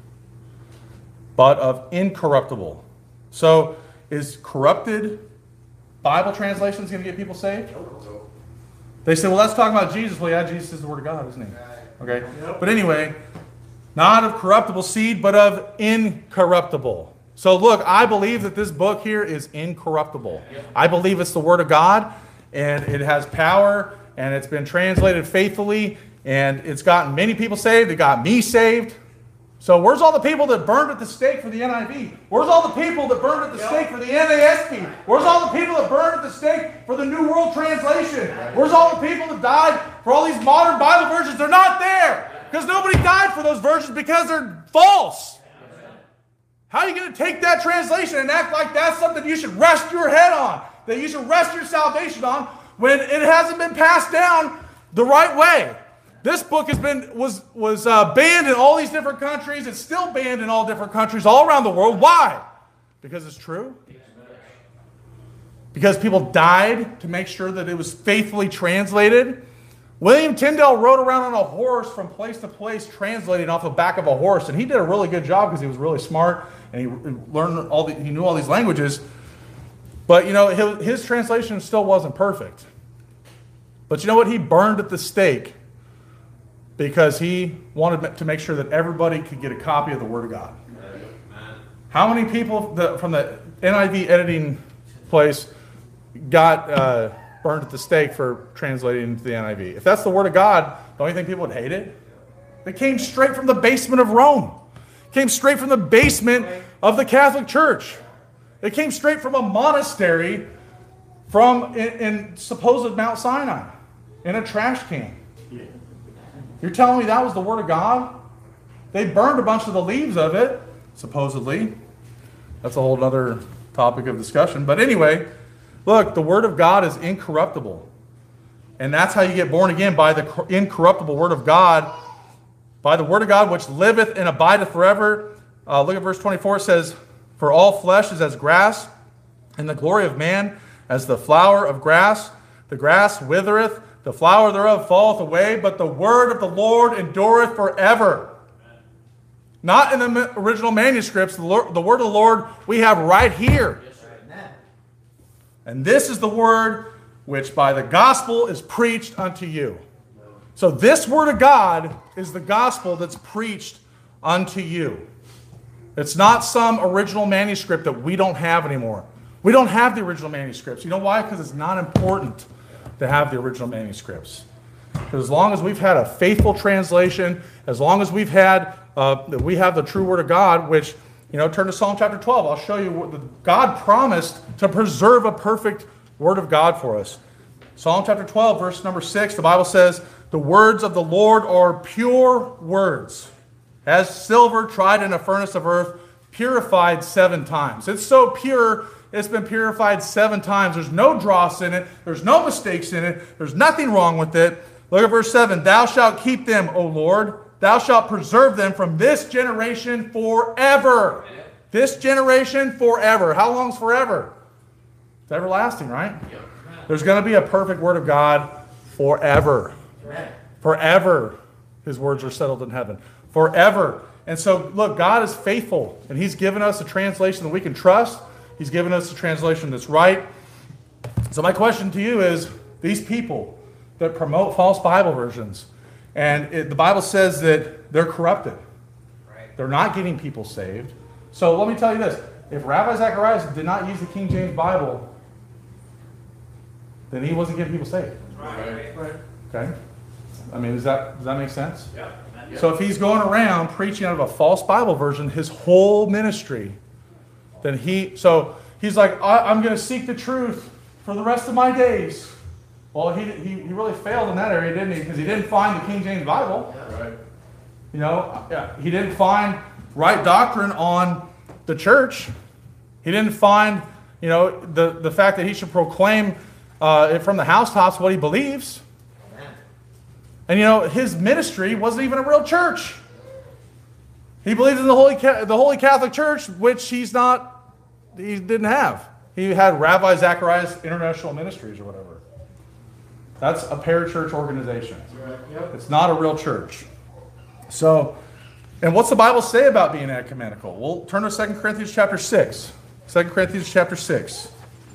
but of incorruptible. So, is corrupted Bible translations going to get people saved? They say, well, let's talk about Jesus. Well, yeah, Jesus is the Word of God, isn't he? Okay. But anyway, not of corruptible seed, but of incorruptible. So look, I believe that this book here is incorruptible. I believe it's the Word of God, and it has power, and it's been translated faithfully, and it's gotten many people saved. It got me saved. So where's all the people that burned at the stake for the N I V? Where's all the people that burned at the stake for the N A S P? Where's all the people that burned at the stake for the New World Translation? Where's all the people that died for all these modern Bible versions? They're not there because nobody died for those versions because they're false. How are you going to take that translation and act like that's something you should rest your head on, that you should rest your salvation on, when it hasn't been passed down the right way? This book has been was was uh, banned in all these different countries. It's still banned in all different countries all around the world. Why? Because it's true? Because people died to make sure that it was faithfully translated? William Tyndale rode around on a horse from place to place translating off the back of a horse, and he did a really good job because he was really smart and he learned all the, he knew all these languages. But you know, his, his translation still wasn't perfect. But you know what? He burned at the stake because he wanted to make sure that everybody could get a copy of the Word of God. How many people from the N I V editing place got uh, burned at the stake for translating into the N I V? If that's the Word of God, don't you think people would hate it? It came straight from the basement of Rome. It came straight from the basement of the Catholic Church. It came straight from a monastery from in, in supposed Mount Sinai in a trash can. You're telling me that was the Word of God? They burned a bunch of the leaves of it, supposedly. That's a whole other topic of discussion. But anyway, look, the Word of God is incorruptible. And that's how you get born again, by the incorruptible Word of God, by the Word of God which liveth and abideth forever. Uh, look at verse twenty-four. It says, for all flesh is as grass, and the glory of man as the flower of grass. The grass withereth, the flower thereof falleth away, but the word of the Lord endureth forever. Amen. Not in the original manuscripts. The, Lord, the word of the Lord we have right here. Yes, sir. And this is the word which by the gospel is preached unto you. So this word of God is the gospel that's preached unto you. It's not some original manuscript that we don't have anymore. We don't have the original manuscripts. You know why? Because it's not important to have the original manuscripts. Because as long as we've had a faithful translation, as long as we've had, uh, we have the true Word of God, which, you know, turn to Psalm chapter twelve. I'll show you what the, God promised to preserve a perfect Word of God for us. Psalm chapter twelve, verse number six, the Bible says, the words of the Lord are pure words, as silver tried in a furnace of earth, purified seven times. It's so pure, it's been purified seven times. There's no dross in it. There's no mistakes in it. There's nothing wrong with it. Look at verse seven. Thou shalt keep them, O Lord. Thou shalt preserve them from this generation forever. This generation forever. How long's forever? It's everlasting, right? There's going to be a perfect Word of God forever. Forever. His words are settled in heaven. Forever. And so, look, God is faithful, and He's given us a translation that we can trust. He's given us a translation that's right. So my question to you is, these people that promote false Bible versions, and it, the Bible says that they're corrupted. Right. They're not getting people saved. So let me tell you this. If Rabbi Zacharias did not use the King James Bible, then he wasn't getting people saved. Right. Right. Okay? I mean, does that, does that make sense? Yeah. Yeah. So if he's going around preaching out of a false Bible version his whole ministry, then he, so he's like, I, I'm going to seek the truth for the rest of my days. Well, he, he, he really failed in that area, didn't he? Because he didn't find the King James Bible. Yeah. Right. You know, yeah, he didn't find right doctrine on the church. He didn't find, you know, the, the fact that he should proclaim uh, from the housetops what he believes. And, you know, his ministry wasn't even a real church. He believed in the Holy, the Holy Catholic Church, which he's not, he didn't have. He had Rabbi Zacharias International Ministries or whatever. That's a parachurch organization. Right. Yep. It's not a real church. So, and what's the Bible say about being ecumenical? We'll turn to Second Corinthians chapter six. Second Corinthians chapter six.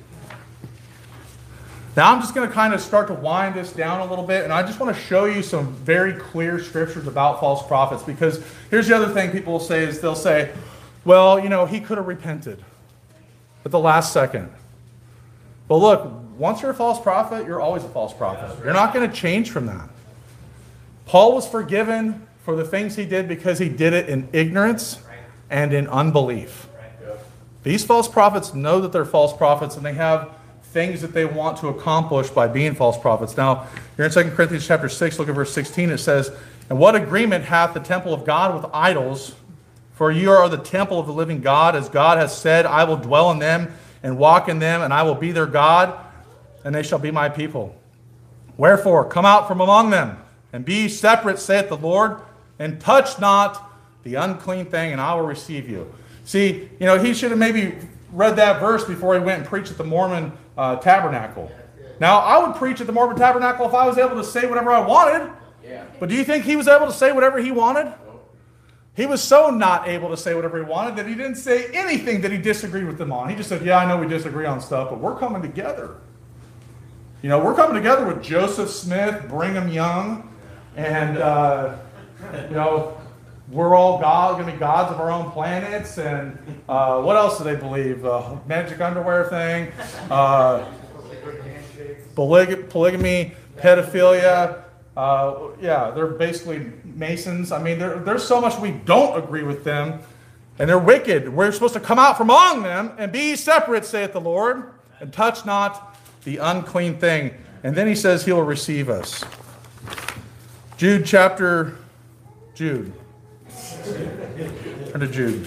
Now I'm just going to kind of start to wind this down a little bit, and I just want to show you some very clear scriptures about false prophets, because here's the other thing people will say is they'll say, well, you know, he could have repented at the last second. But look, once you're a false prophet, you're always a false prophet. You're not going to change from that. Paul was forgiven for the things he did because he did it in ignorance and in unbelief. These false prophets know that they're false prophets, and they have things that they want to accomplish by being false prophets. Now, here in Second Corinthians chapter six, look at verse sixteen, it says, and what agreement hath the temple of God with idols? For you are the temple of the living God, as God has said, I will dwell in them and walk in them, and I will be their God, and they shall be my people. Wherefore, come out from among them, and be separate, saith the Lord, and touch not the unclean thing, and I will receive you. See, you know, he should have maybe read that verse before he went and preached at the Mormon uh, tabernacle. Now, I would preach at the Mormon tabernacle if I was able to say whatever I wanted. Yeah. But do you think he was able to say whatever he wanted? He was so not able to say whatever he wanted that he didn't say anything that he disagreed with them on. He just said, yeah, I know we disagree on stuff, but we're coming together. You know, we're coming together with Joseph Smith, Brigham Young, and, uh, you know, we're all God, going to be gods of our own planets, and uh, what else do they believe? Uh, magic underwear thing, uh, polyg- polygamy, pedophilia. Uh, yeah, they're basically Masons. I mean, there, there's so much we don't agree with them, and they're wicked. We're supposed to come out from among them and be separate, saith the Lord, and touch not the unclean thing. And then he says he will receive us. Jude chapter, Jude. Turn to Jude.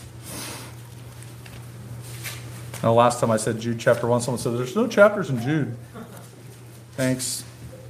Now, last time I said Jude chapter one, someone said, there's no chapters in Jude. Thanks.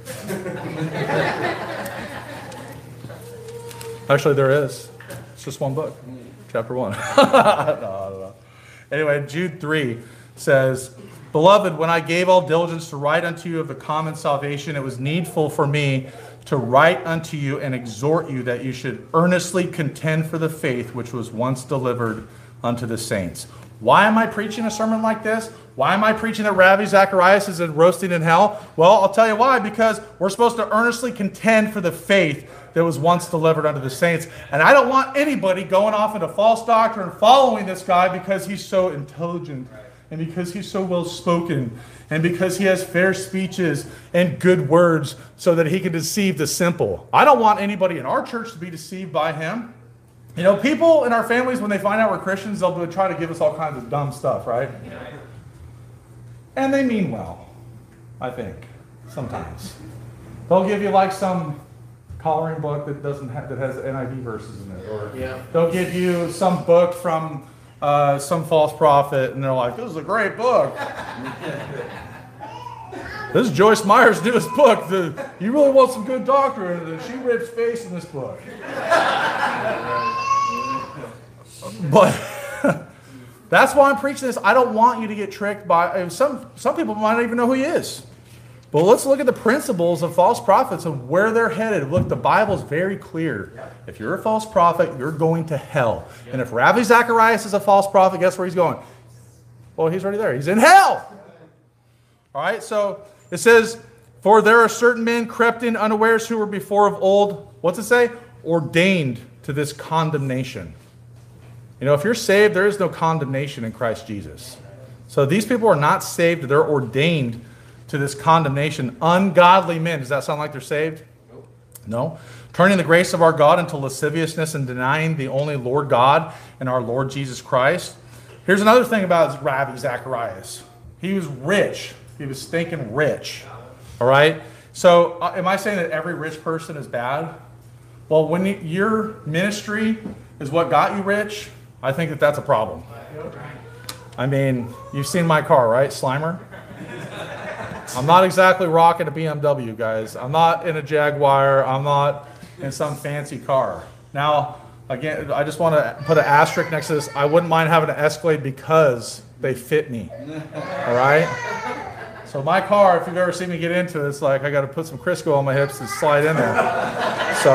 Actually, there is. It's just one book. Chapter one. no, no, no. Anyway, Jude three says, Beloved, when I gave all diligence to write unto you of the common salvation, it was needful for me to write unto you and exhort you that you should earnestly contend for the faith which was once delivered unto the saints. Why am I preaching a sermon like this? Why am I preaching that Rabbi Zacharias is roasting in hell? Well, I'll tell you why. Because we're supposed to earnestly contend for the faith that was once delivered unto the saints. And I don't want anybody going off into false doctrine following this guy because he's so intelligent and because he's so well spoken and because he has fair speeches and good words so that he can deceive the simple. I don't want anybody in our church to be deceived by him. You know, people in our families, when they find out we're Christians, they'll try to give us all kinds of dumb stuff, right? And they mean well, I think, sometimes. They'll give you like some coloring book that doesn't have, that has N I V verses in it, or Yeah. they'll give you some book from uh, some false prophet, and they're like, "This is a great book." This is Joyce Meyer's newest book. The, you really want some good doctrine? She rips face in this book. But that's why I'm preaching this. I don't want you to get tricked by some. Some people might not even know who he is. But let's look at the principles of false prophets and where they're headed. Look, the Bible's very clear. If you're a false prophet, you're going to hell. And if Ravi Zacharias is a false prophet, guess where he's going? Well, he's already there. He's in hell. All right, so it says, "For there are certain men crept in unawares who were before of old," what's it say? "Ordained to this condemnation." You know, if you're saved, there is no condemnation in Christ Jesus. So these people are not saved. They're ordained to this condemnation. Ungodly men. Does that sound like they're saved? Nope. No. "Turning the grace of our God into lasciviousness and denying the only Lord God and our Lord Jesus Christ." Here's another thing about Ravi Zacharias. He was rich. He was stinking rich. All right? So uh, am I saying that every rich person is bad? Well, when you, your ministry is what got you rich, I think that that's a problem. I mean, you've seen my car, right? Slimer? I'm not exactly rocking a B M W, guys. I'm not in a Jaguar. I'm not in some fancy car. Now, again, I just want to put an asterisk next to this. I wouldn't mind having an Escalade because they fit me. All right? So my car, if you've ever seen me get into it, it's like I got to put some Crisco on my hips and slide in there. So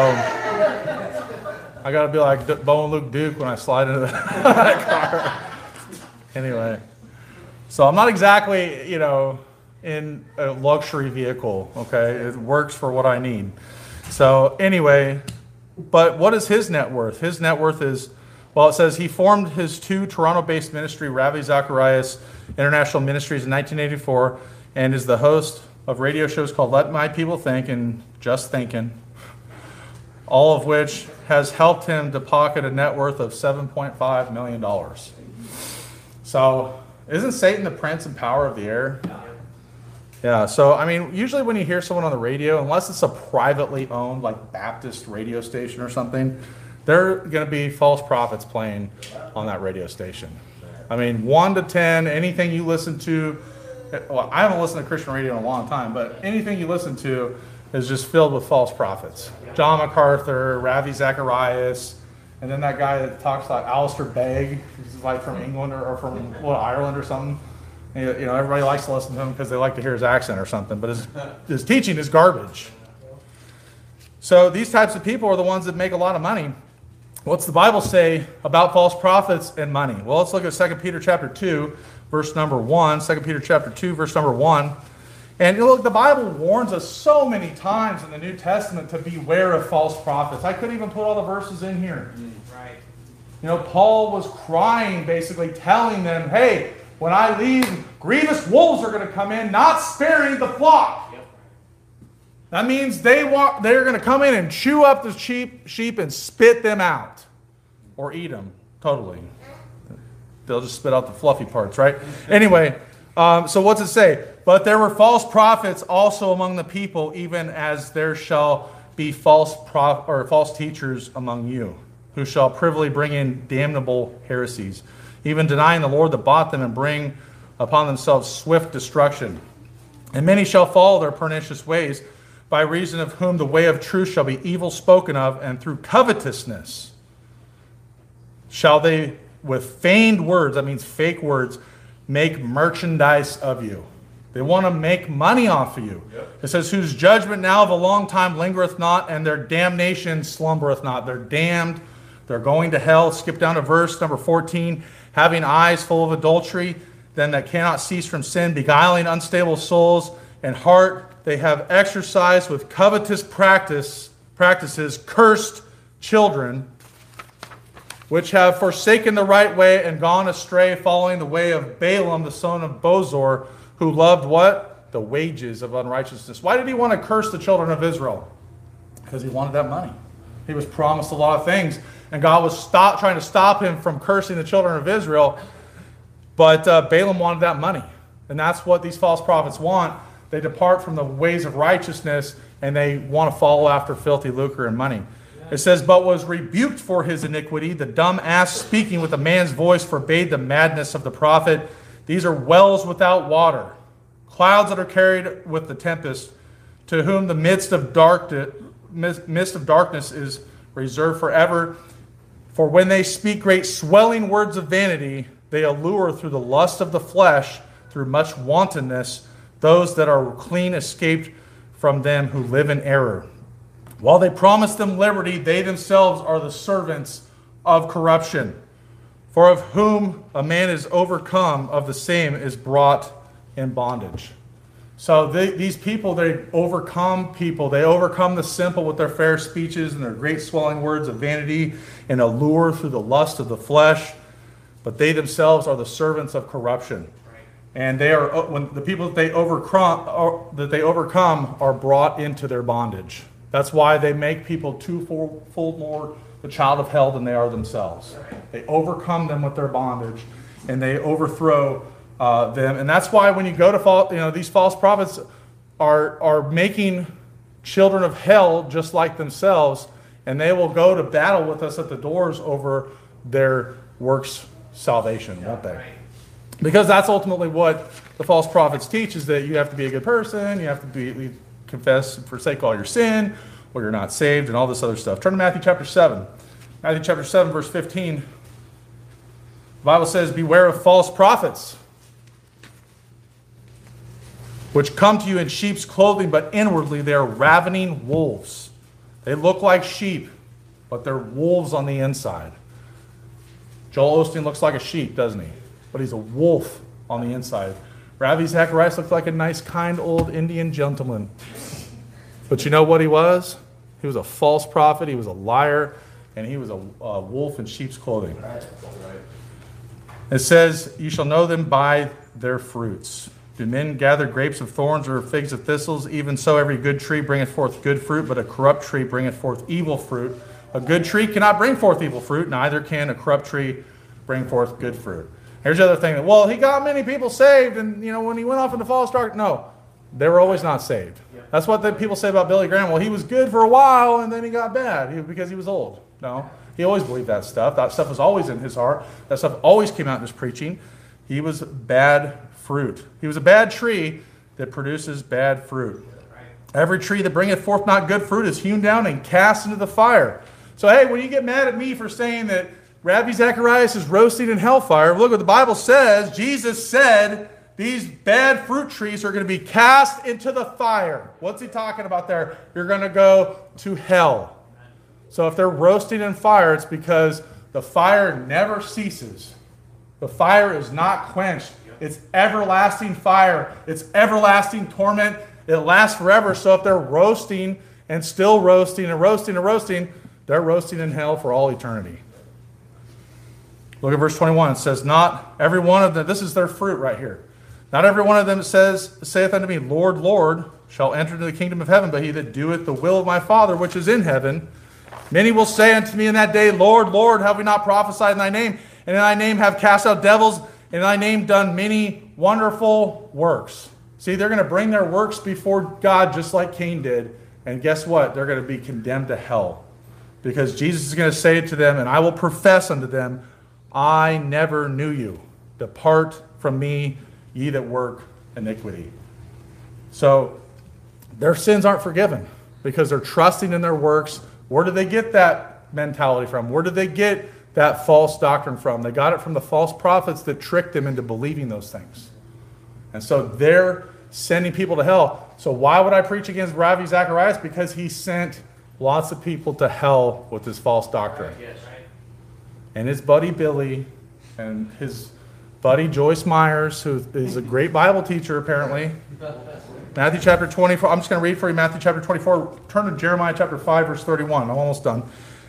I got to be like Bo and Luke Duke when I slide into that car. Anyway, so I'm not exactly, you know, in a luxury vehicle, okay? It works for what I need. So anyway, but what is his net worth? His net worth is, well, it says he formed his two Toronto-based ministry, Ravi Zacharias International Ministries, in nineteen eighty-four, and is the host of radio shows called Let My People Think and Just Thinking, all of which has helped him to pocket a net worth of seven point five million dollars. So isn't Satan the prince and power of the air? Yeah, so I mean, usually when you hear someone on the radio, unless it's a privately owned, like Baptist radio station or something, they're going to be false prophets playing on that radio station. I mean, one to ten, anything you listen to, well, I haven't listened to Christian radio in a long time, but anything you listen to is just filled with false prophets. John MacArthur, Ravi Zacharias, and then that guy that talks like Alistair Begg, who's like from England or, or from what, Ireland or something. You know, everybody likes to listen to him because they like to hear his accent or something, but his, his teaching is garbage. So these types of people are the ones that make a lot of money. What's the Bible say about false prophets and money? Well, let's look at Second Peter chapter two, verse number one. Second Peter chapter two, verse number one. And you know, look, the Bible warns us so many times in the New Testament to beware of false prophets. I couldn't even put all the verses in here. Right. You know, Paul was crying, basically telling them, hey, when I leave, grievous wolves are going to come in, not sparing the flock. Yep. That means they walk, they're going to come in and chew up the sheep, sheep and spit them out. Or eat them, totally. They'll just spit out the fluffy parts, right? Anyway, um, so what's it say? But there were false prophets also among the people, even as there shall be false prof- or false teachers among you, who shall privily bring in damnable heresies, even denying the Lord that bought them, and bring upon themselves swift destruction. And many shall follow their pernicious ways, by reason of whom the way of truth shall be evil spoken of, and through covetousness shall they with feigned words, that means fake words, make merchandise of you. They want to make money off of you. Yep. It says, whose judgment now of a long time lingereth not, and their damnation slumbereth not. They're damned. They're going to hell. Skip down to verse number fourteen. Having eyes full of adultery, then that cannot cease from sin, beguiling unstable souls, and heart they have exercised with covetous practice practices cursed children, which have forsaken the right way and gone astray, following the way of Balaam, the son of Bosor, who loved what? The wages of unrighteousness. Why did he want to curse the children of Israel? Because he wanted that money. He was promised a lot of things, and God was stop, trying to stop him from cursing the children of Israel. But uh, Balaam wanted that money, and that's what these false prophets want. They depart from the ways of righteousness, and they want to follow after filthy lucre and money. It says, but was rebuked for his iniquity. The dumb ass speaking with a man's voice forbade the madness of the prophet. These are wells without water, clouds that are carried with the tempest, to whom the midst of dark, midst of darkness is reserved forever. For when they speak great swelling words of vanity, they allure through the lust of the flesh, through much wantonness, those that are clean escaped from them who live in error. While they promise them liberty, they themselves are the servants of corruption. For of whom a man is overcome, of the same is brought in bondage. So they, these people, they overcome people. They overcome the simple with their fair speeches and their great swelling words of vanity and allure through the lust of the flesh. But they themselves are the servants of corruption. And they are when the people that they overcome are, that they overcome are brought into their bondage. That's why they make people twofold more the child of hell than they are themselves. They overcome them with their bondage, and they overthrow uh, them. And that's why when you go to fall, you know, these false prophets are are making children of hell just like themselves, and they will go to battle with us at the doors over their works salvation, won't they? Because that's ultimately what the false prophets teach, is that you have to be a good person, you have to be confess and forsake all your sin, or you're not saved, and all this other stuff. Turn to Matthew chapter seven. Matthew chapter seven, verse fifteen. The Bible says, beware of false prophets, which come to you in sheep's clothing, but inwardly they are ravening wolves. They look like sheep, but they're wolves on the inside. Joel Osteen looks like a sheep, doesn't he? But he's a wolf on the inside. Ravi Zacharias looked like a nice, kind, old Indian gentleman. But you know what he was? He was a false prophet, he was a liar, and he was a, a wolf in sheep's clothing. It says, you shall know them by their fruits. Do men gather grapes of thorns or figs of thistles? Even so, every good tree bringeth forth good fruit, but a corrupt tree bringeth forth evil fruit. A good tree cannot bring forth evil fruit, neither can a corrupt tree bring forth good fruit. Here's the other thing. Well, he got many people saved, and you know when he went off into false dark, no, they were always not saved. That's what the people say about Billy Graham. Well, he was good for a while, and then he got bad he, because he was old. No, he always believed that stuff. That stuff was always in his heart. That stuff always came out in his preaching. He was bad fruit. He was a bad tree that produces bad fruit. Every tree that bringeth forth not good fruit is hewn down and cast into the fire. So hey, when you get mad at me for saying that Rabbi Zacharias is roasting in hellfire, look what the Bible says. Jesus said these bad fruit trees are going to be cast into the fire. What's he talking about there? You're going to go to hell. So if they're roasting in fire, it's because the fire never ceases. The fire is not quenched. It's everlasting fire. It's everlasting torment. It lasts forever. So if they're roasting and still roasting and roasting and roasting, they're roasting in hell for all eternity. Look at verse twenty-one. It says, not every one of them, this is their fruit right here. Not every one of them says, saith unto me, Lord, Lord, shall enter into the kingdom of heaven, but he that doeth the will of my Father which is in heaven. Many will say unto me in that day, Lord, Lord, have we not prophesied in thy name? And in thy name have cast out devils, and in thy name done many wonderful works. See, they're going to bring their works before God just like Cain did. And guess what? They're going to be condemned to hell. Because Jesus is going to say to them, and I will profess unto them, I never knew you. Depart from me, ye that work iniquity. So their sins aren't forgiven because they're trusting in their works. Where did they get that mentality from? Where did they get that false doctrine from? They got it from the false prophets that tricked them into believing those things. And so they're sending people to hell. So why would I preach against Ravi Zacharias? Because he sent lots of people to hell with his false doctrine. Yes, right. And his buddy Billy and his buddy Joyce Myers, who is a great Bible teacher apparently, Matthew chapter twenty-four. I'm just going to read for you Matthew chapter twenty-four. Turn to Jeremiah chapter five, verse thirty-one. I'm almost done.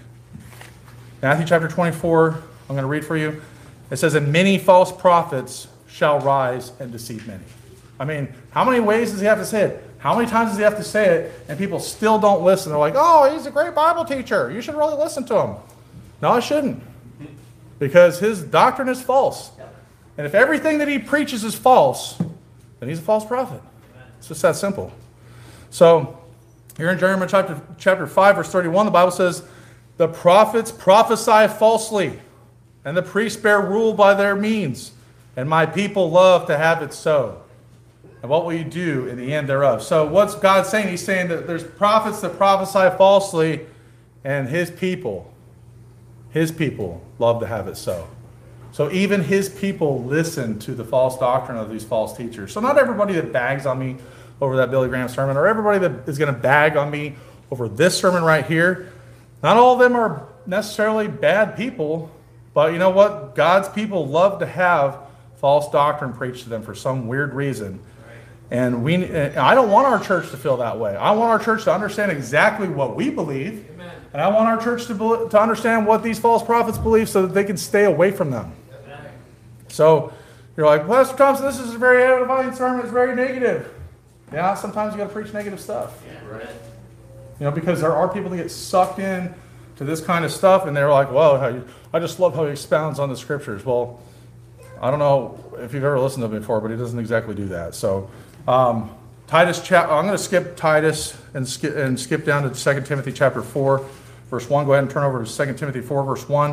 Matthew chapter twenty-four. I'm going to read for you. It says, "And many false prophets shall rise and deceive many." I mean, how many ways does he have to say it? How many times does he have to say it? And people still don't listen. They're like, "Oh, he's a great Bible teacher. You should really listen to him." No, I shouldn't. Because his doctrine is false. And if everything that he preaches is false, then he's a false prophet. It's just that simple. So, here in Jeremiah chapter, chapter five, verse thirty-one, the Bible says, "The prophets prophesy falsely, and the priests bear rule by their means, and my people love to have it so. And what will you do in the end thereof?" So what's God saying? He's saying that there's prophets that prophesy falsely, and his people, his people love to have it so. So even his people listen to the false doctrine of these false teachers. So not everybody that bags on me over that Billy Graham sermon, or everybody that is going to bag on me over this sermon right here, not all of them are necessarily bad people, but you know what? God's people love to have false doctrine preached to them for some weird reason. And we, and I don't want our church to feel that way. I want our church to understand exactly what we believe. Amen. And I want our church to, be, to understand what these false prophets believe so that they can stay away from them. Amen. So you're like, "Pastor Thompson, this is a very edifying sermon. It's very negative." Yeah, sometimes you got to preach negative stuff. Yeah, right. You know, because there are people that get sucked in to this kind of stuff, and they're like, "Well, how you, I just love how he expounds on the scriptures." Well, I don't know if you've ever listened to him before, but he doesn't exactly do that. So. Um, Titus, chap- I'm going to skip Titus and skip, and skip down to Second Timothy chapter four, verse one. Go ahead and turn over to Second Timothy four, verse one.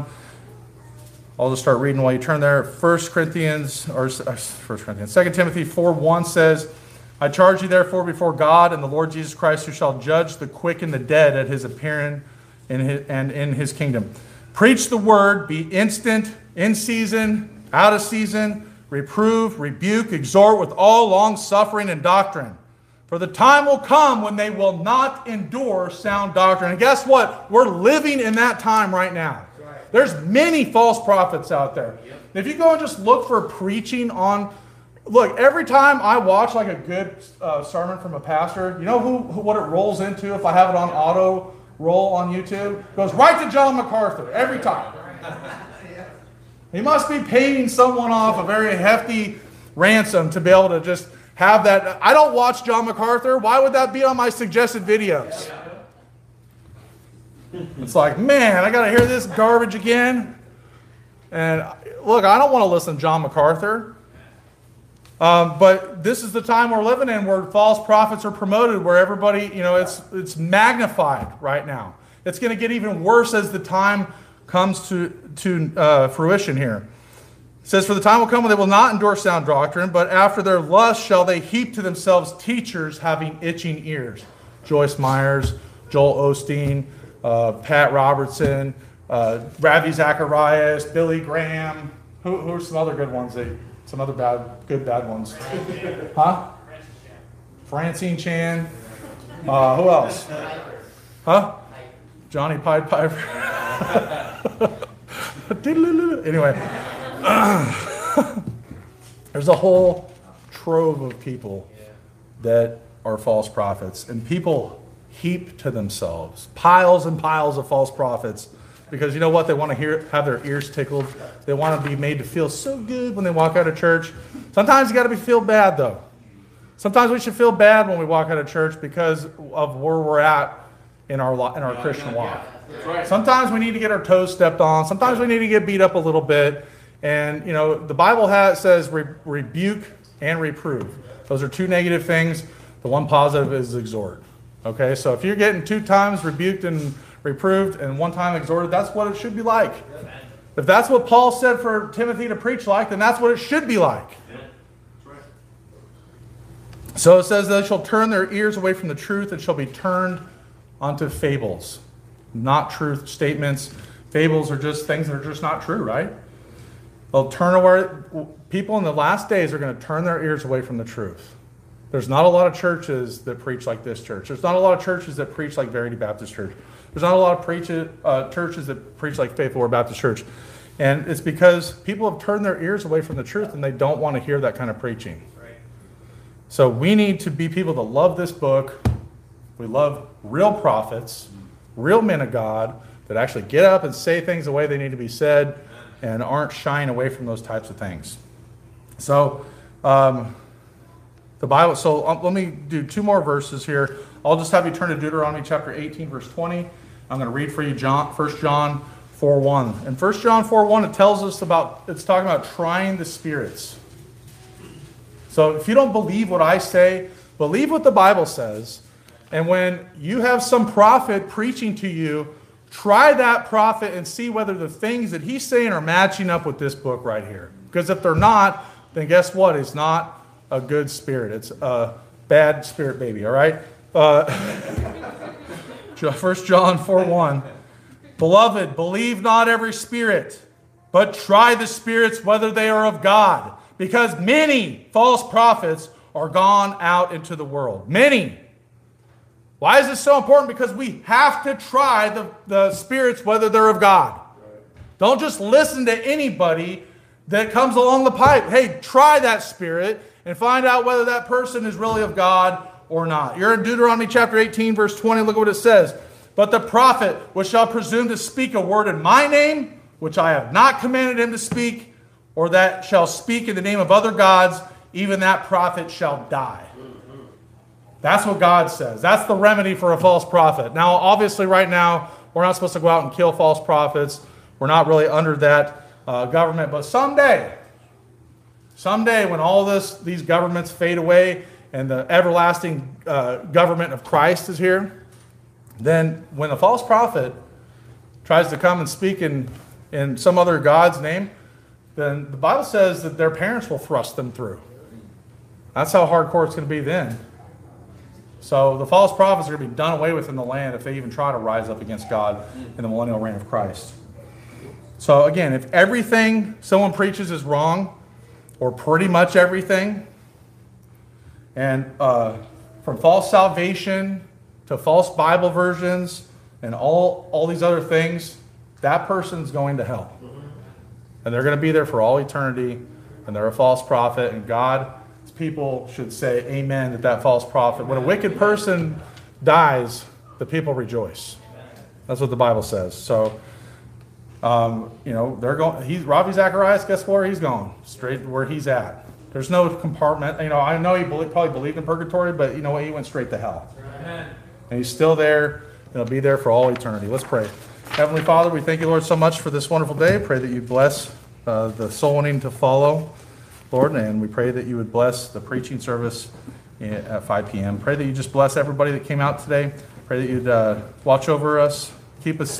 I'll just start reading while you turn there. First Corinthians, or First Corinthians, Second Timothy four, one says, "I charge you therefore before God and the Lord Jesus Christ, who shall judge the quick and the dead at his appearing in his, and in his kingdom. Preach the word, be instant, in season, out of season, reprove, rebuke, exhort with all long suffering and doctrine. For the time will come when they will not endure sound doctrine." And guess what? We're living in that time right now. Right. There's many false prophets out there. Yep. If you go and just look for preaching on, look, every time I watch like a good uh, sermon from a pastor, you know who, who what it rolls into if I have it on auto roll on YouTube? It goes right to John MacArthur every time. He must be paying someone off a very hefty ransom to be able to just have that. I don't watch John MacArthur. Why would that be on my suggested videos? It's like, man, I got to hear this garbage again. And look, I don't want to listen to John MacArthur. Um, but this is the time we're living in where false prophets are promoted, where everybody, you know, it's it's magnified right now. It's going to get even worse as the time comes to, to uh, fruition here. It says, "For the time will come when they will not endure sound doctrine, but after their lust shall they heap to themselves teachers having itching ears." Joyce Myers, Joel Osteen, uh, Pat Robertson, uh, Ravi Zacharias, Billy Graham. Who, who are some other good ones? They, some other bad, good bad ones. Huh? Francine Chan. Uh, who else? Huh? Johnny Pied Piper. Anyway, there's a whole trove of people that are false prophets, and people heap to themselves piles and piles of false prophets because you know what? They want to hear, have their ears tickled. They want to be made to feel so good when they walk out of church. Sometimes you got to be feel bad though. Sometimes we should feel bad when we walk out of church because of where we're at in our in our Christian walk. Sometimes we need to get our toes stepped on. Sometimes we need to get beat up a little bit. And, you know, the Bible has, says re- rebuke and reprove. Those are two negative things. The one positive is exhort. Okay, so if you're getting two times rebuked and reproved and one time exhorted, that's what it should be like. If that's what Paul said for Timothy to preach like, then that's what it should be like. So it says they shall turn their ears away from the truth and shall be turned onto fables. Not truth statements. Fables are just things that are just not true, right? They'll turn away. People in the last days are going to turn their ears away from the truth. There's not a lot of churches that preach like this church. There's not a lot of churches that preach like Verity Baptist Church. There's not a lot of preach, uh, churches that preach like Faithful Word Baptist Church. And it's because people have turned their ears away from the truth and they don't want to hear that kind of preaching. So we need to be people that love this book. We love real prophets, real men of God that actually get up and say things the way they need to be said and aren't shying away from those types of things. So um, the Bible, so um, let me do two more verses here. I'll just have you turn to Deuteronomy chapter eighteen, verse twenty. I'm going to read for you John, First John four one. In First John four one, it tells us about, it's talking about trying the spirits. So if you don't believe what I say, believe what the Bible says. And when you have some prophet preaching to you, try that prophet and see whether the things that he's saying are matching up with this book right here. Because if they're not, then guess what? It's not a good spirit. It's a bad spirit baby, all right? Uh, First John four one. Beloved, believe not every spirit, but try the spirits whether they are of God. Because many false prophets are gone out into the world. Many. Why is this so important? Because we have to try the, the spirits whether they're of God. Don't just listen to anybody that comes along the pipe. Hey, try that spirit and find out whether that person is really of God or not. You're in Deuteronomy chapter eighteen, verse twenty. Look at what it says. But the prophet which shall presume to speak a word in my name, which I have not commanded him to speak, or that shall speak in the name of other gods, even that prophet shall die. That's what God says. That's the remedy for a false prophet. Now, obviously, right now, we're not supposed to go out and kill false prophets. We're not really under that uh, government. But someday, someday when all this, these governments fade away and the everlasting uh, government of Christ is here, then when a false prophet tries to come and speak in, in some other God's name, then the Bible says that their parents will thrust them through. That's how hardcore it's going to be then. So the false prophets are going to be done away with in the land if they even try to rise up against God in the millennial reign of Christ. So again, if everything someone preaches is wrong, or pretty much everything, and uh, from false salvation to false Bible versions and all, all these other things, that person's going to hell. And they're going to be there for all eternity, and they're a false prophet, and God's people should say amen to that false prophet. When a wicked person dies, the people rejoice. That's what the Bible says. So, um, you know, they're going. He's Ravi Zacharias. Guess where he's going? Straight where he's at. There's no compartment. You know, I know he believed, probably believed in purgatory, but you know what? He went straight to hell. Amen. And he's still there. He'll be there for all eternity. Let's pray. Heavenly Father, we thank you, Lord, so much for this wonderful day. Pray that you bless uh, the soul winning to follow, Lord, and we pray that you would bless the preaching service at five p.m. Pray that you just bless everybody that came out today. Pray that you'd uh, watch over us, keep us